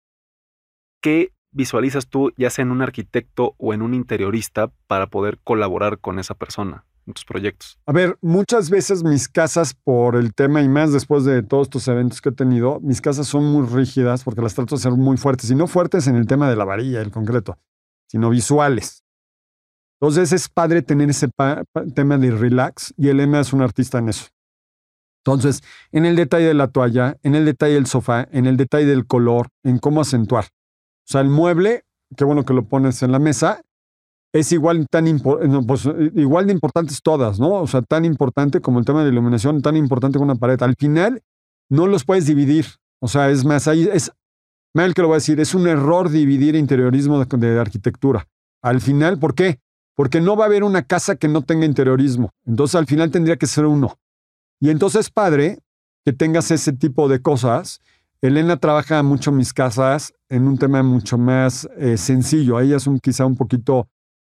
Speaker 3: qué visualizas tú, ya sea en un arquitecto o en un interiorista, para poder colaborar con esa persona en tus proyectos.
Speaker 1: A ver, muchas veces mis casas, por el tema y más después de todos estos eventos que he tenido, mis casas son muy rígidas porque las trato de ser muy fuertes. Y no fuertes en el tema de la varilla, el concreto, sino visuales. Entonces es padre tener ese pa- pa- tema de relax y Elena es un artista en eso. Entonces, en el detalle de la toalla, en el detalle del sofá, en el detalle del color, en cómo acentuar. O sea, el mueble, qué bueno que lo pones en la mesa, es igual, tan impo- no, pues, igual de importantes todas, ¿no? O sea, tan importante como el tema de iluminación, tan importante como una pared. Al final, no los puedes dividir. O sea, es más, ahí es, mal que lo voy a decir, es un error dividir interiorismo de, de arquitectura. Al final, ¿por qué? Porque no va a haber una casa que no tenga interiorismo. Entonces, al final tendría que ser uno. Y entonces, padre, que tengas ese tipo de cosas. Elena trabaja mucho mis casas en un tema mucho más eh, sencillo. A ella es un, quizá un poquito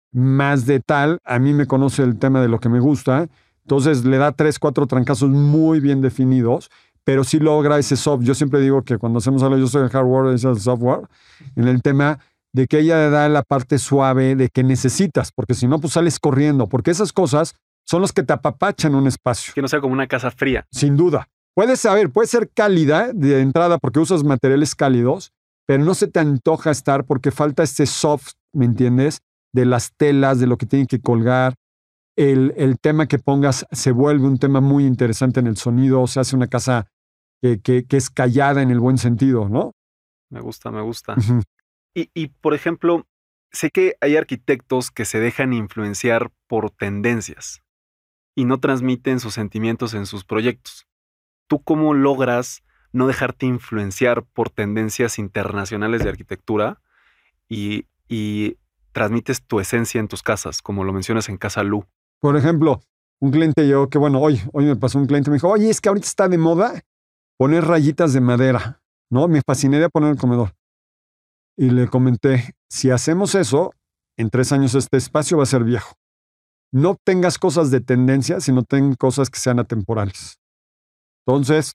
Speaker 1: más de tal. A mí me conoce el tema de lo que me gusta. Entonces le da tres, cuatro trancazos muy bien definidos, pero sí logra ese soft. Yo siempre digo que cuando hacemos algo, yo soy el hardware, ella es el software, en el tema de que ella le da la parte suave de que necesitas, porque si no, pues sales corriendo, porque esas cosas son los que te apapachan un espacio.
Speaker 3: Que no sea como una casa fría.
Speaker 1: Sin duda. Puedes saber, puede ser cálida de entrada porque usas materiales cálidos, pero no se te antoja estar porque falta este soft, ¿me entiendes? De las telas, de lo que tienen que colgar. El, el tema que pongas se vuelve un tema muy interesante en el sonido. Se hace una casa que, que, que es callada en el buen sentido, ¿no?
Speaker 3: Me gusta, me gusta.
Speaker 1: Ujú.
Speaker 3: Y, y, por ejemplo, sé que hay arquitectos que se dejan influenciar por tendencias y no transmiten sus sentimientos en sus proyectos. ¿Tú cómo logras no dejarte influenciar por tendencias internacionales de arquitectura y, y transmites tu esencia en tus casas, como lo mencionas en Casa Lu?
Speaker 1: Por ejemplo, un cliente yo, que bueno, hoy, hoy me pasó un cliente, me dijo, oye, es que ahorita está de moda poner rayitas de madera, ¿no? Me fascinaría poner el comedor. Y le comenté, si hacemos eso, en tres años este espacio va a ser viejo. No tengas cosas de tendencia, sino ten cosas que sean atemporales. Entonces,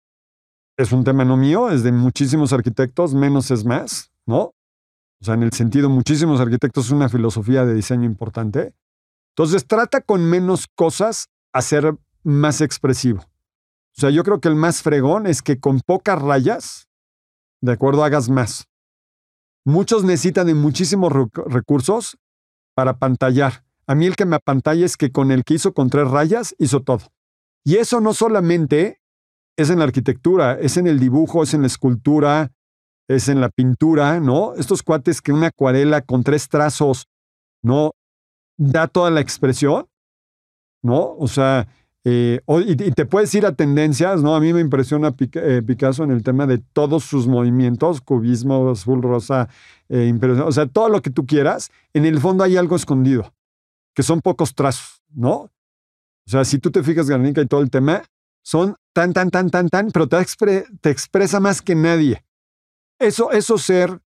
Speaker 1: es un tema no mío, es de muchísimos arquitectos, menos es más, ¿no? O sea, en el sentido, muchísimos arquitectos es una filosofía de diseño importante. Entonces, trata con menos cosas a ser más expresivo. O sea, yo creo que el más fregón es que con pocas rayas, de acuerdo, hagas más. Muchos necesitan de muchísimos rec- recursos para pantallar. A mí el que me apantalla es que con el que hizo con tres rayas, hizo todo. Y eso no solamente es en la arquitectura, es en el dibujo, es en la escultura, es en la pintura, ¿no? Estos cuates que una acuarela con tres trazos, ¿no? Da toda la expresión, ¿no? O sea, eh, o- y, y te puedes ir a tendencias, ¿no? A mí me impresiona Pica- eh, Picasso en el tema de todos sus movimientos, cubismo, azul, rosa, eh, impresión, o sea, todo lo que tú quieras, en el fondo hay algo escondido, que son pocos trazos, ¿no? O sea, si tú te fijas, Garnica, y todo el tema, son tan, tan, tan, tan, tan, pero te, expre- te expresa más que nadie. Eso, eso ser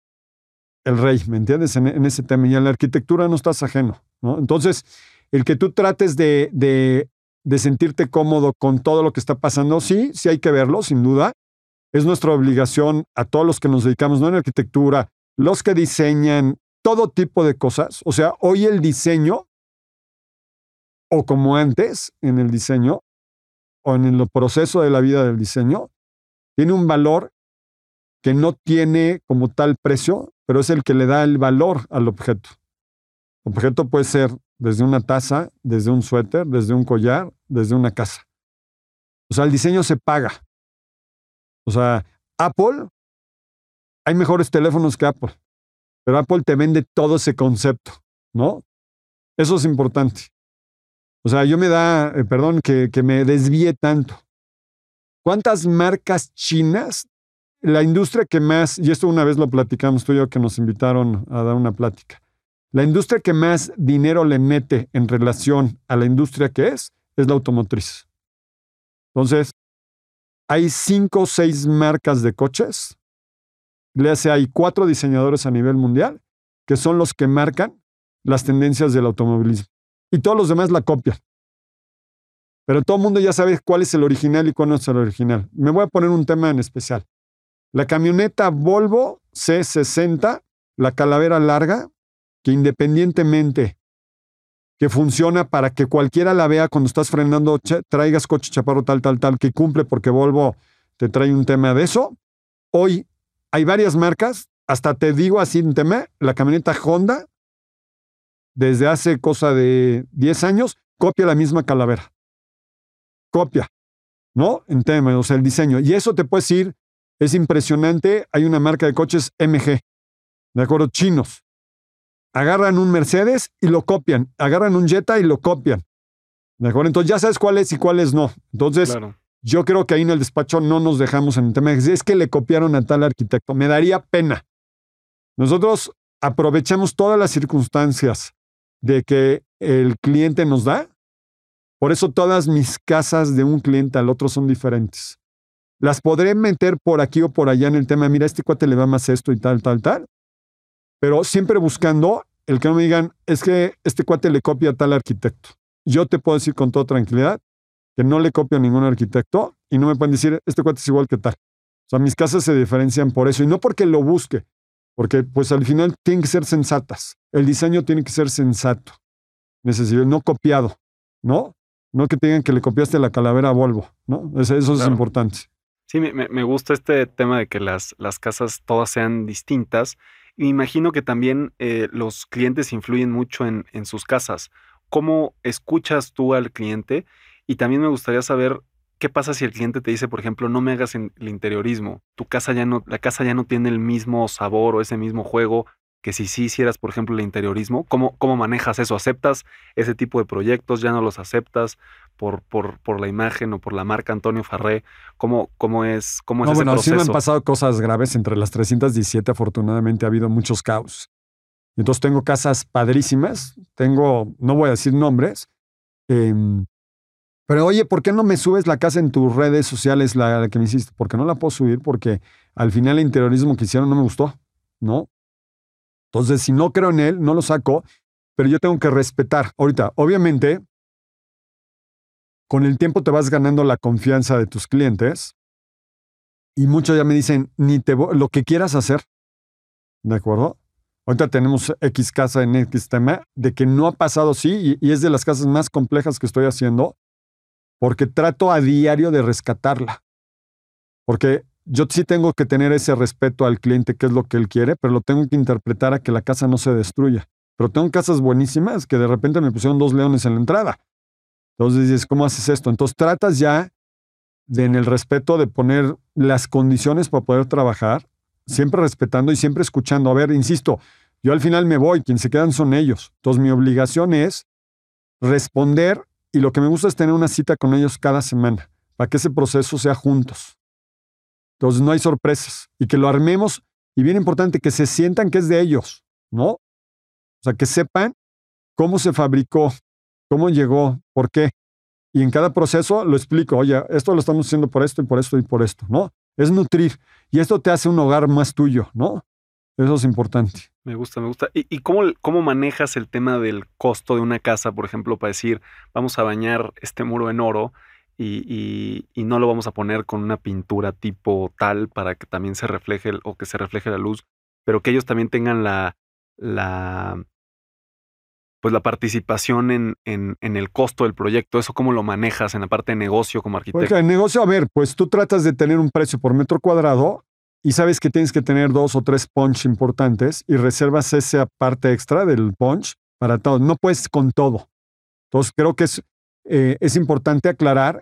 Speaker 1: el rey, ¿me entiendes? En, en ese tema. Y en la arquitectura no estás ajeno, ¿no? Entonces, el que tú trates de, de, de sentirte cómodo con todo lo que está pasando, sí, sí hay que verlo, sin duda. Es nuestra obligación a todos los que nos dedicamos, no en arquitectura, los que diseñan todo tipo de cosas. O sea, hoy el diseño, o como antes en el diseño, o en el proceso de la vida del diseño, tiene un valor que no tiene como tal precio, pero es el que le da el valor al objeto. El objeto puede ser desde una taza, desde un suéter, desde un collar, desde una casa. O sea, el diseño se paga. O sea, Apple, hay mejores teléfonos que Apple, pero Apple te vende todo ese concepto, ¿no? Eso es importante. O sea, yo me da, eh, perdón, que, que me desvíe tanto. ¿Cuántas marcas chinas, la industria que más, y esto una vez lo platicamos tú y yo que nos invitaron a dar una plática, la industria que más dinero le mete en relación a la industria que es, es la automotriz. Entonces, hay cinco o seis marcas de coches, le hace, hay cuatro diseñadores a nivel mundial que son los que marcan las tendencias del automovilismo. Y todos los demás la copian. Pero todo el mundo ya sabe cuál es el original y cuál no es el original. Me voy a poner un tema en especial. La camioneta Volvo C sesenta, la calavera larga, que independientemente que funciona para que cualquiera la vea cuando estás frenando, traigas coche chaparro tal, tal, tal, que cumple porque Volvo te trae un tema de eso. Hoy hay varias marcas, hasta te digo así un tema, la camioneta Honda, desde hace cosa de diez años, copia la misma calavera. Copia, ¿no? En tema, o sea, el diseño. Y eso te puedes decir, es impresionante. Hay una marca de coches M G, ¿de acuerdo? Chinos. Agarran un Mercedes y lo copian. Agarran un Jetta y lo copian. ¿De acuerdo? Entonces ya sabes cuáles y cuáles no. Entonces, claro, yo creo que ahí en el despacho no nos dejamos en el tema. Es que le copiaron a tal arquitecto. Me daría pena. Nosotros aprovechamos todas las circunstancias de que el cliente nos da. Por eso todas mis casas de un cliente al otro son diferentes. Las podré meter por aquí o por allá en el tema, mira, a este cuate le va más esto y tal, tal, tal. Pero siempre buscando el que no me digan, es que este cuate le copia a tal arquitecto. Yo te puedo decir con toda tranquilidad que no le copio a ningún arquitecto y no me pueden decir, este cuate es igual que tal. O sea, mis casas se diferencian por eso y no porque lo busque, porque pues al final tienen que ser sensatas. El diseño tiene que ser sensato, necesario, no copiado, ¿no? No que te digan que le copiaste la calavera a Volvo, ¿no? Eso, eso claro. Es importante.
Speaker 3: Sí, me, me gusta este tema de que las, las casas todas sean distintas. Y me imagino que también eh, los clientes influyen mucho en, en sus casas. ¿Cómo escuchas tú al cliente? Y también me gustaría saber qué pasa si el cliente te dice, por ejemplo, no me hagas el interiorismo. Tu casa ya no, la casa ya no tiene el mismo sabor o ese mismo juego que si sí hicieras, por ejemplo, el interiorismo. ¿Cómo, cómo manejas eso? ¿Aceptas ese tipo de proyectos? ¿Ya no los aceptas por, por, por la imagen o por la marca Antonio Farré? ¿Cómo, cómo es, cómo es
Speaker 1: no,
Speaker 3: ese
Speaker 1: bueno,
Speaker 3: proceso?
Speaker 1: Sí me han pasado cosas graves. Entre las trescientas diecisiete, afortunadamente, ha habido muchos caos. Entonces tengo casas padrísimas. Tengo, no voy a decir nombres, eh, pero oye, ¿por qué no me subes la casa en tus redes sociales, la, la que me hiciste? Porque no la puedo subir porque al final el interiorismo que hicieron no me gustó, ¿no? Entonces, si no creo en él, no lo saco, pero yo tengo que respetar. Ahorita, obviamente, con el tiempo te vas ganando la confianza de tus clientes y muchos ya me dicen, ni te voy, lo que quieras hacer, ¿de acuerdo? Ahorita tenemos X casa en X tema, de que no ha pasado sí, y, y es de las casas más complejas que estoy haciendo, porque trato a diario de rescatarla. Porque yo sí tengo que tener ese respeto al cliente, que es lo que él quiere, pero lo tengo que interpretar a que la casa no se destruya. Pero tengo casas buenísimas que de repente me pusieron dos leones en la entrada. Entonces dices, ¿cómo haces esto? Entonces tratas ya de, en el respeto, de poner las condiciones para poder trabajar, siempre respetando y siempre escuchando. A ver, insisto, yo al final me voy, quienes se quedan son ellos. Entonces mi obligación es responder y lo que me gusta es tener una cita con ellos cada semana para que ese proceso sea juntos. Entonces no hay sorpresas y que lo armemos y bien importante que se sientan que es de ellos, ¿no? O sea, que sepan cómo se fabricó, cómo llegó, por qué. Y en cada proceso lo explico, oye, esto lo estamos haciendo por esto y por esto y por esto, ¿no? Es nutrir y esto te hace un hogar más tuyo, ¿no? Eso es importante.
Speaker 3: Me gusta, me gusta. ¿Y, y cómo, cómo manejas el tema del costo de una casa, por ejemplo, para decir, vamos a bañar este muro en oro? Y, y, y no lo vamos a poner con una pintura tipo tal para que también se refleje o que se refleje la luz, pero que ellos también tengan la, la pues la participación en, en, en el costo del proyecto. ¿Eso cómo lo manejas en la parte de negocio como arquitecto?
Speaker 1: Porque en negocio, a ver, pues tú tratas de tener un precio por metro cuadrado y sabes que tienes que tener dos o tres punch importantes y reservas esa parte extra del punch para todo. No puedes con todo. Entonces creo que es, eh, es importante aclarar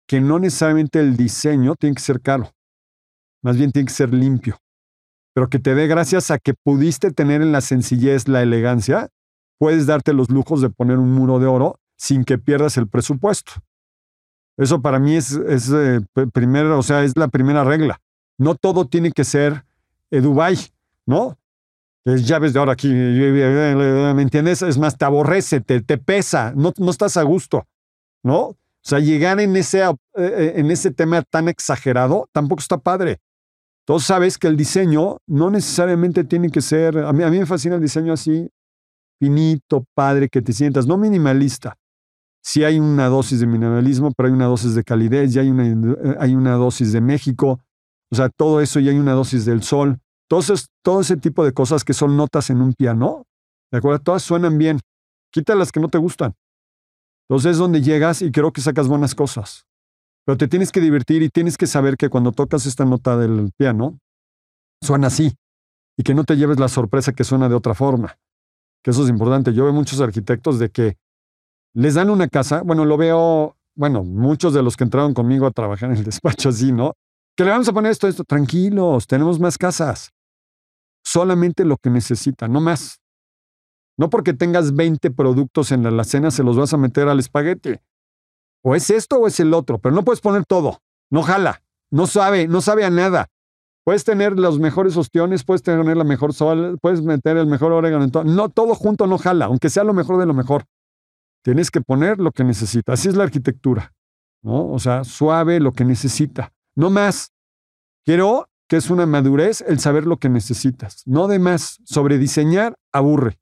Speaker 1: que no necesariamente el diseño tiene que ser caro, más bien tiene que ser limpio, pero que te dé gracias a que pudiste tener en la sencillez la elegancia, puedes darte los lujos de poner un muro de oro sin que pierdas el presupuesto. Eso para mí es, es eh, primero, o sea, es la primera regla. No todo tiene que ser eh, Dubái, ¿no? Es llaves de oro aquí, ¿me entiendes? Es más, te aborrece, te, te pesa, no, no estás a gusto, ¿no? O sea, llegar en ese, eh, en ese tema tan exagerado tampoco está padre. Tú sabes que el diseño no necesariamente tiene que ser, a mí, a mí me fascina el diseño así, finito, padre, que te sientas, no minimalista. Sí hay una dosis de minimalismo, pero hay una dosis de calidez, ya hay una, hay una dosis de México, o sea, todo eso, y hay una dosis del sol. Entonces, todo ese tipo de cosas que son notas en un piano, ¿de acuerdo? Todas suenan bien. Quita las que no te gustan. Entonces es donde llegas y creo que sacas buenas cosas. Pero te tienes que divertir y tienes que saber que cuando tocas esta nota del piano, suena así. Y que no te lleves la sorpresa que suena de otra forma. Que eso es importante. Yo veo muchos arquitectos de que les dan una casa, bueno, lo veo, bueno, muchos de los que entraron conmigo a trabajar en el despacho así, ¿no? Que le vamos a poner esto, esto, tranquilos, tenemos más casas. Solamente lo que necesitan, no más. No porque tengas veinte productos en la alacena se los vas a meter al espagueti. O es esto o es el otro, pero no puedes poner todo. No jala, no sabe, no sabe a nada. Puedes tener los mejores ostiones, puedes tener la mejor sal, puedes meter el mejor orégano en todo. No, todo junto no jala, aunque sea lo mejor de lo mejor. Tienes que poner lo que necesita. Así es la arquitectura, ¿no? O sea, suave lo que necesita. No más. Quiero que es una madurez el saber lo que necesitas. No de más. Sobre diseñar, aburre.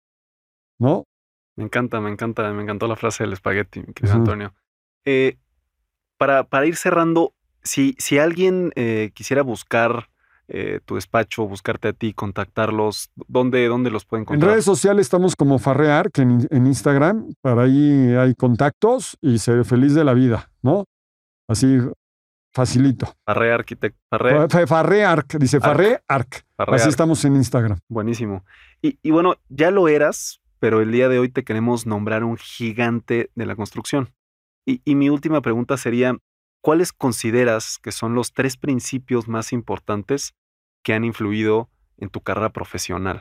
Speaker 1: ¿No?
Speaker 3: Me encanta, me encanta, me encantó la frase del espagueti, mi querido
Speaker 1: Ujú.
Speaker 3: Antonio. Eh, para, para ir cerrando, si, si alguien eh, quisiera buscar eh, tu despacho, buscarte a ti, contactarlos, ¿dónde, dónde los puede
Speaker 1: En
Speaker 3: encontrar?
Speaker 1: redes sociales estamos como Farrear, que en, en Instagram, para ahí hay contactos y seré feliz de la vida, ¿no? Así, facilito.
Speaker 3: Farre Arquitect, Farre,
Speaker 1: Fa- Farrear, dice
Speaker 3: Arc.
Speaker 1: Farrear.
Speaker 3: Farre
Speaker 1: Así
Speaker 3: Arc.
Speaker 1: estamos en Instagram.
Speaker 3: Buenísimo. Y, y bueno, ya lo eras, pero el día de hoy te queremos nombrar un gigante de la construcción. Y, y mi última pregunta sería, ¿cuáles consideras que son los tres principios más importantes que han influido en tu carrera profesional?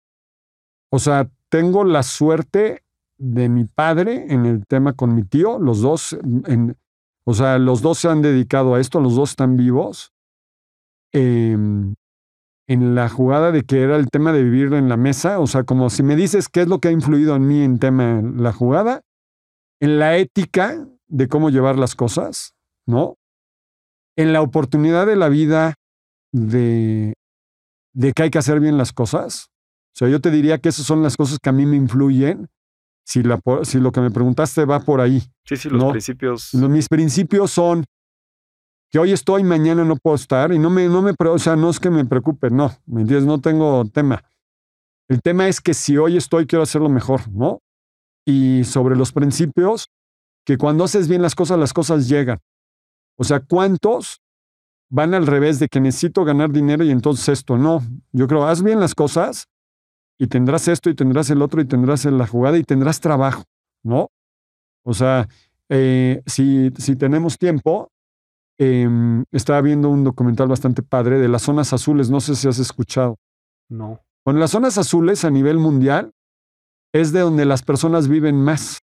Speaker 1: O sea, tengo la suerte de mi padre en el tema con mi tío, los dos, en, o sea, los dos se han dedicado a esto, los dos están vivos. Eh, en la jugada de que era el tema de vivir en la mesa, o sea, como si me dices qué es lo que ha influido en mí en tema la jugada, en la ética de cómo llevar las cosas, ¿no? En la oportunidad de la vida de, de que hay que hacer bien las cosas. O sea, yo te diría que esas son las cosas que a mí me influyen, si, la, si lo que me preguntaste va por ahí.
Speaker 3: Sí, sí, los
Speaker 1: ¿no?
Speaker 3: principios.
Speaker 1: Los, mis principios son que hoy estoy, mañana no puedo estar, y no me, no me, o sea, no es que me preocupe, no, ¿me entiendes? No tengo tema. El tema es que si hoy estoy, quiero hacerlo mejor, ¿no? Y sobre los principios, que cuando haces bien las cosas, las cosas llegan. O sea, ¿cuántos van al revés de que necesito ganar dinero y entonces esto? No, yo creo, haz bien las cosas y tendrás esto y tendrás el otro y tendrás la jugada y tendrás trabajo, ¿no? O sea, eh, si, si tenemos tiempo, eh, estaba viendo un documental bastante padre de las zonas azules, no sé si has escuchado.
Speaker 3: No.
Speaker 1: Bueno, las zonas azules a nivel mundial es de donde las personas viven más,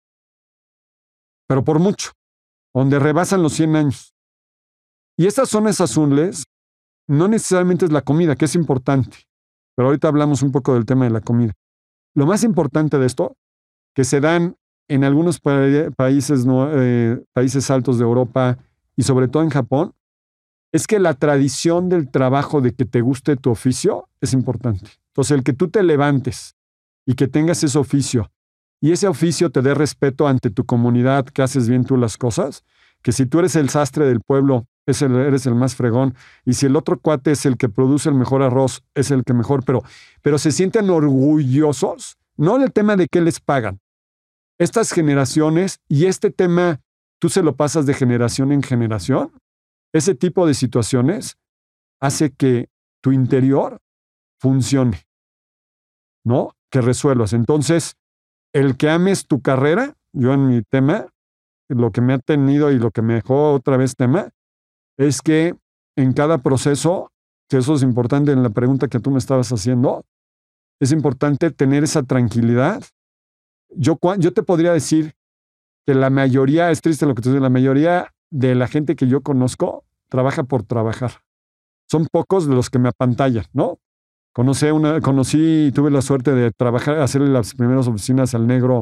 Speaker 1: pero por mucho, donde rebasan los cien años. Y estas zonas azules no necesariamente es la comida, que es importante, pero ahorita hablamos un poco del tema de la comida. Lo más importante de esto, que se dan en algunos pa países, ¿no? eh, países altos de Europa y sobre todo en Japón, es que la tradición del trabajo, de que te guste tu oficio, es importante. Entonces, el que tú te levantes y que tengas ese oficio, y ese oficio te dé respeto ante tu comunidad, que haces bien tú las cosas, que si tú eres el sastre del pueblo, es el, eres el más fregón, y si el otro cuate es el que produce el mejor arroz, es el que mejor, pero, pero se sienten orgullosos, no del tema de qué les pagan. Estas generaciones, y este tema, tú se lo pasas de generación en generación, ese tipo de situaciones hace que tu interior funcione, ¿no? Que resuelvas. Entonces, el que ames tu carrera, yo en mi tema, lo que me ha tenido y lo que me dejó otra vez tema, es que en cada proceso, que eso es importante en la pregunta que tú me estabas haciendo, es importante tener esa tranquilidad. Yo, yo te podría decir que la mayoría, es triste lo que te digo, la mayoría de la gente que yo conozco trabaja por trabajar. Son pocos de los que me apantallan, ¿no? Conocí, una, conocí y tuve la suerte de trabajar, hacerle las primeras oficinas al negro,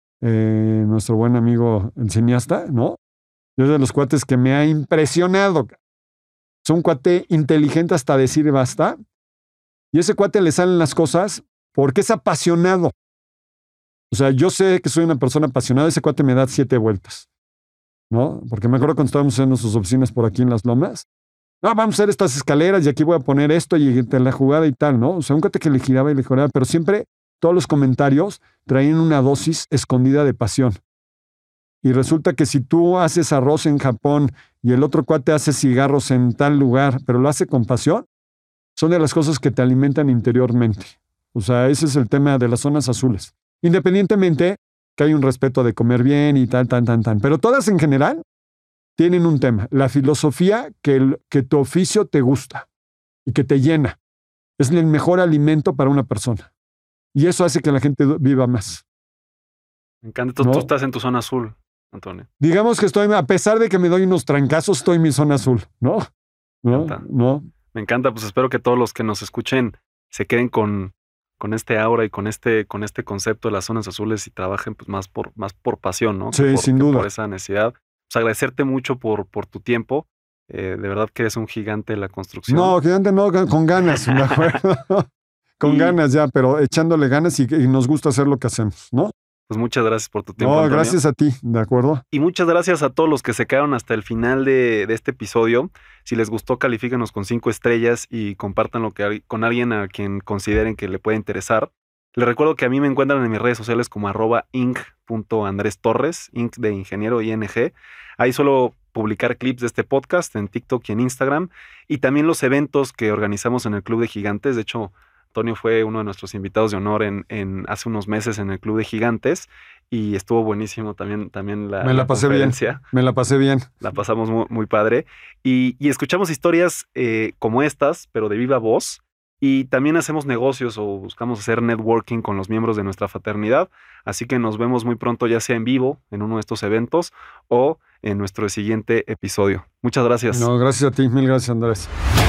Speaker 1: eh, nuestro buen amigo, el cineasta, ¿no? Yo de los cuates que me ha impresionado. Es un cuate inteligente hasta decir basta. Y ese cuate le salen las cosas porque es apasionado. O sea, yo sé que soy una persona apasionada. Ese cuate me da siete vueltas, ¿no? Porque me acuerdo cuando estábamos haciendo sus oficinas por aquí en Las Lomas. No, vamos a hacer estas escaleras y aquí voy a poner esto y la jugada y tal, ¿no? O sea, un cuate que le giraba y le giraba, pero siempre todos los comentarios traían una dosis escondida de pasión. Y resulta que si tú haces arroz en Japón y el otro cuate hace cigarros en tal lugar, pero lo hace con pasión, son de las cosas que te alimentan interiormente. O sea, ese es el tema de las zonas azules. Independientemente que hay un respeto de comer bien y tal, tan, tan, tan. Pero todas en general tienen un tema. La filosofía que, el, que tu oficio te gusta y que te llena. Es el mejor alimento para una persona. Y eso hace que la gente viva más.
Speaker 3: Me encanta. Tú, ¿no? Tú estás en tu zona azul, Antonio.
Speaker 1: Digamos que estoy, a pesar de que me doy unos trancazos, estoy en mi zona azul, ¿no? ¿No?
Speaker 3: Me encanta.
Speaker 1: ¿No?
Speaker 3: Me encanta. Pues espero que todos los que nos escuchen se queden con, con este aura y con este, con este concepto de las zonas azules y trabajen pues, más, por, más por pasión, ¿no?
Speaker 1: Sí,
Speaker 3: por,
Speaker 1: sin duda.
Speaker 3: Por esa necesidad. Pues agradecerte mucho por, por tu tiempo. Eh, de verdad que eres un gigante de la construcción.
Speaker 1: No, gigante no, con ganas, ¿de acuerdo? Con y, ganas ya, pero echándole ganas y, y nos gusta hacer lo que hacemos, ¿no?
Speaker 3: Pues muchas gracias por tu tiempo,
Speaker 1: No,
Speaker 3: Antonio.
Speaker 1: Gracias a ti, ¿de acuerdo?
Speaker 3: Y muchas gracias a todos los que se quedaron hasta el final de, de este episodio. Si les gustó, califíquenos con cinco estrellas y compártanlo que, con alguien a quien consideren que le puede interesar. Les recuerdo que a mí me encuentran en mis redes sociales como arroba inc punto andrés torres, inc de ingeniero I N G. Ahí suelo publicar clips de este podcast en TikTok y en Instagram. Y también los eventos que organizamos en el Club de Gigantes. De hecho, Antonio fue uno de nuestros invitados de honor en, en hace unos meses en el Club de Gigantes y estuvo buenísimo también, también la,
Speaker 1: Me la,
Speaker 3: la
Speaker 1: pasé
Speaker 3: conferencia.
Speaker 1: Bien. Me la pasé bien.
Speaker 3: La pasamos muy, muy padre. Y, y escuchamos historias eh, como estas, pero de viva voz. Y también hacemos negocios o buscamos hacer networking con los miembros de nuestra fraternidad. Así que nos vemos muy pronto, ya sea en vivo, en uno de estos eventos o en nuestro siguiente episodio. Muchas gracias.
Speaker 1: No, gracias a ti. Mil gracias, Andrés.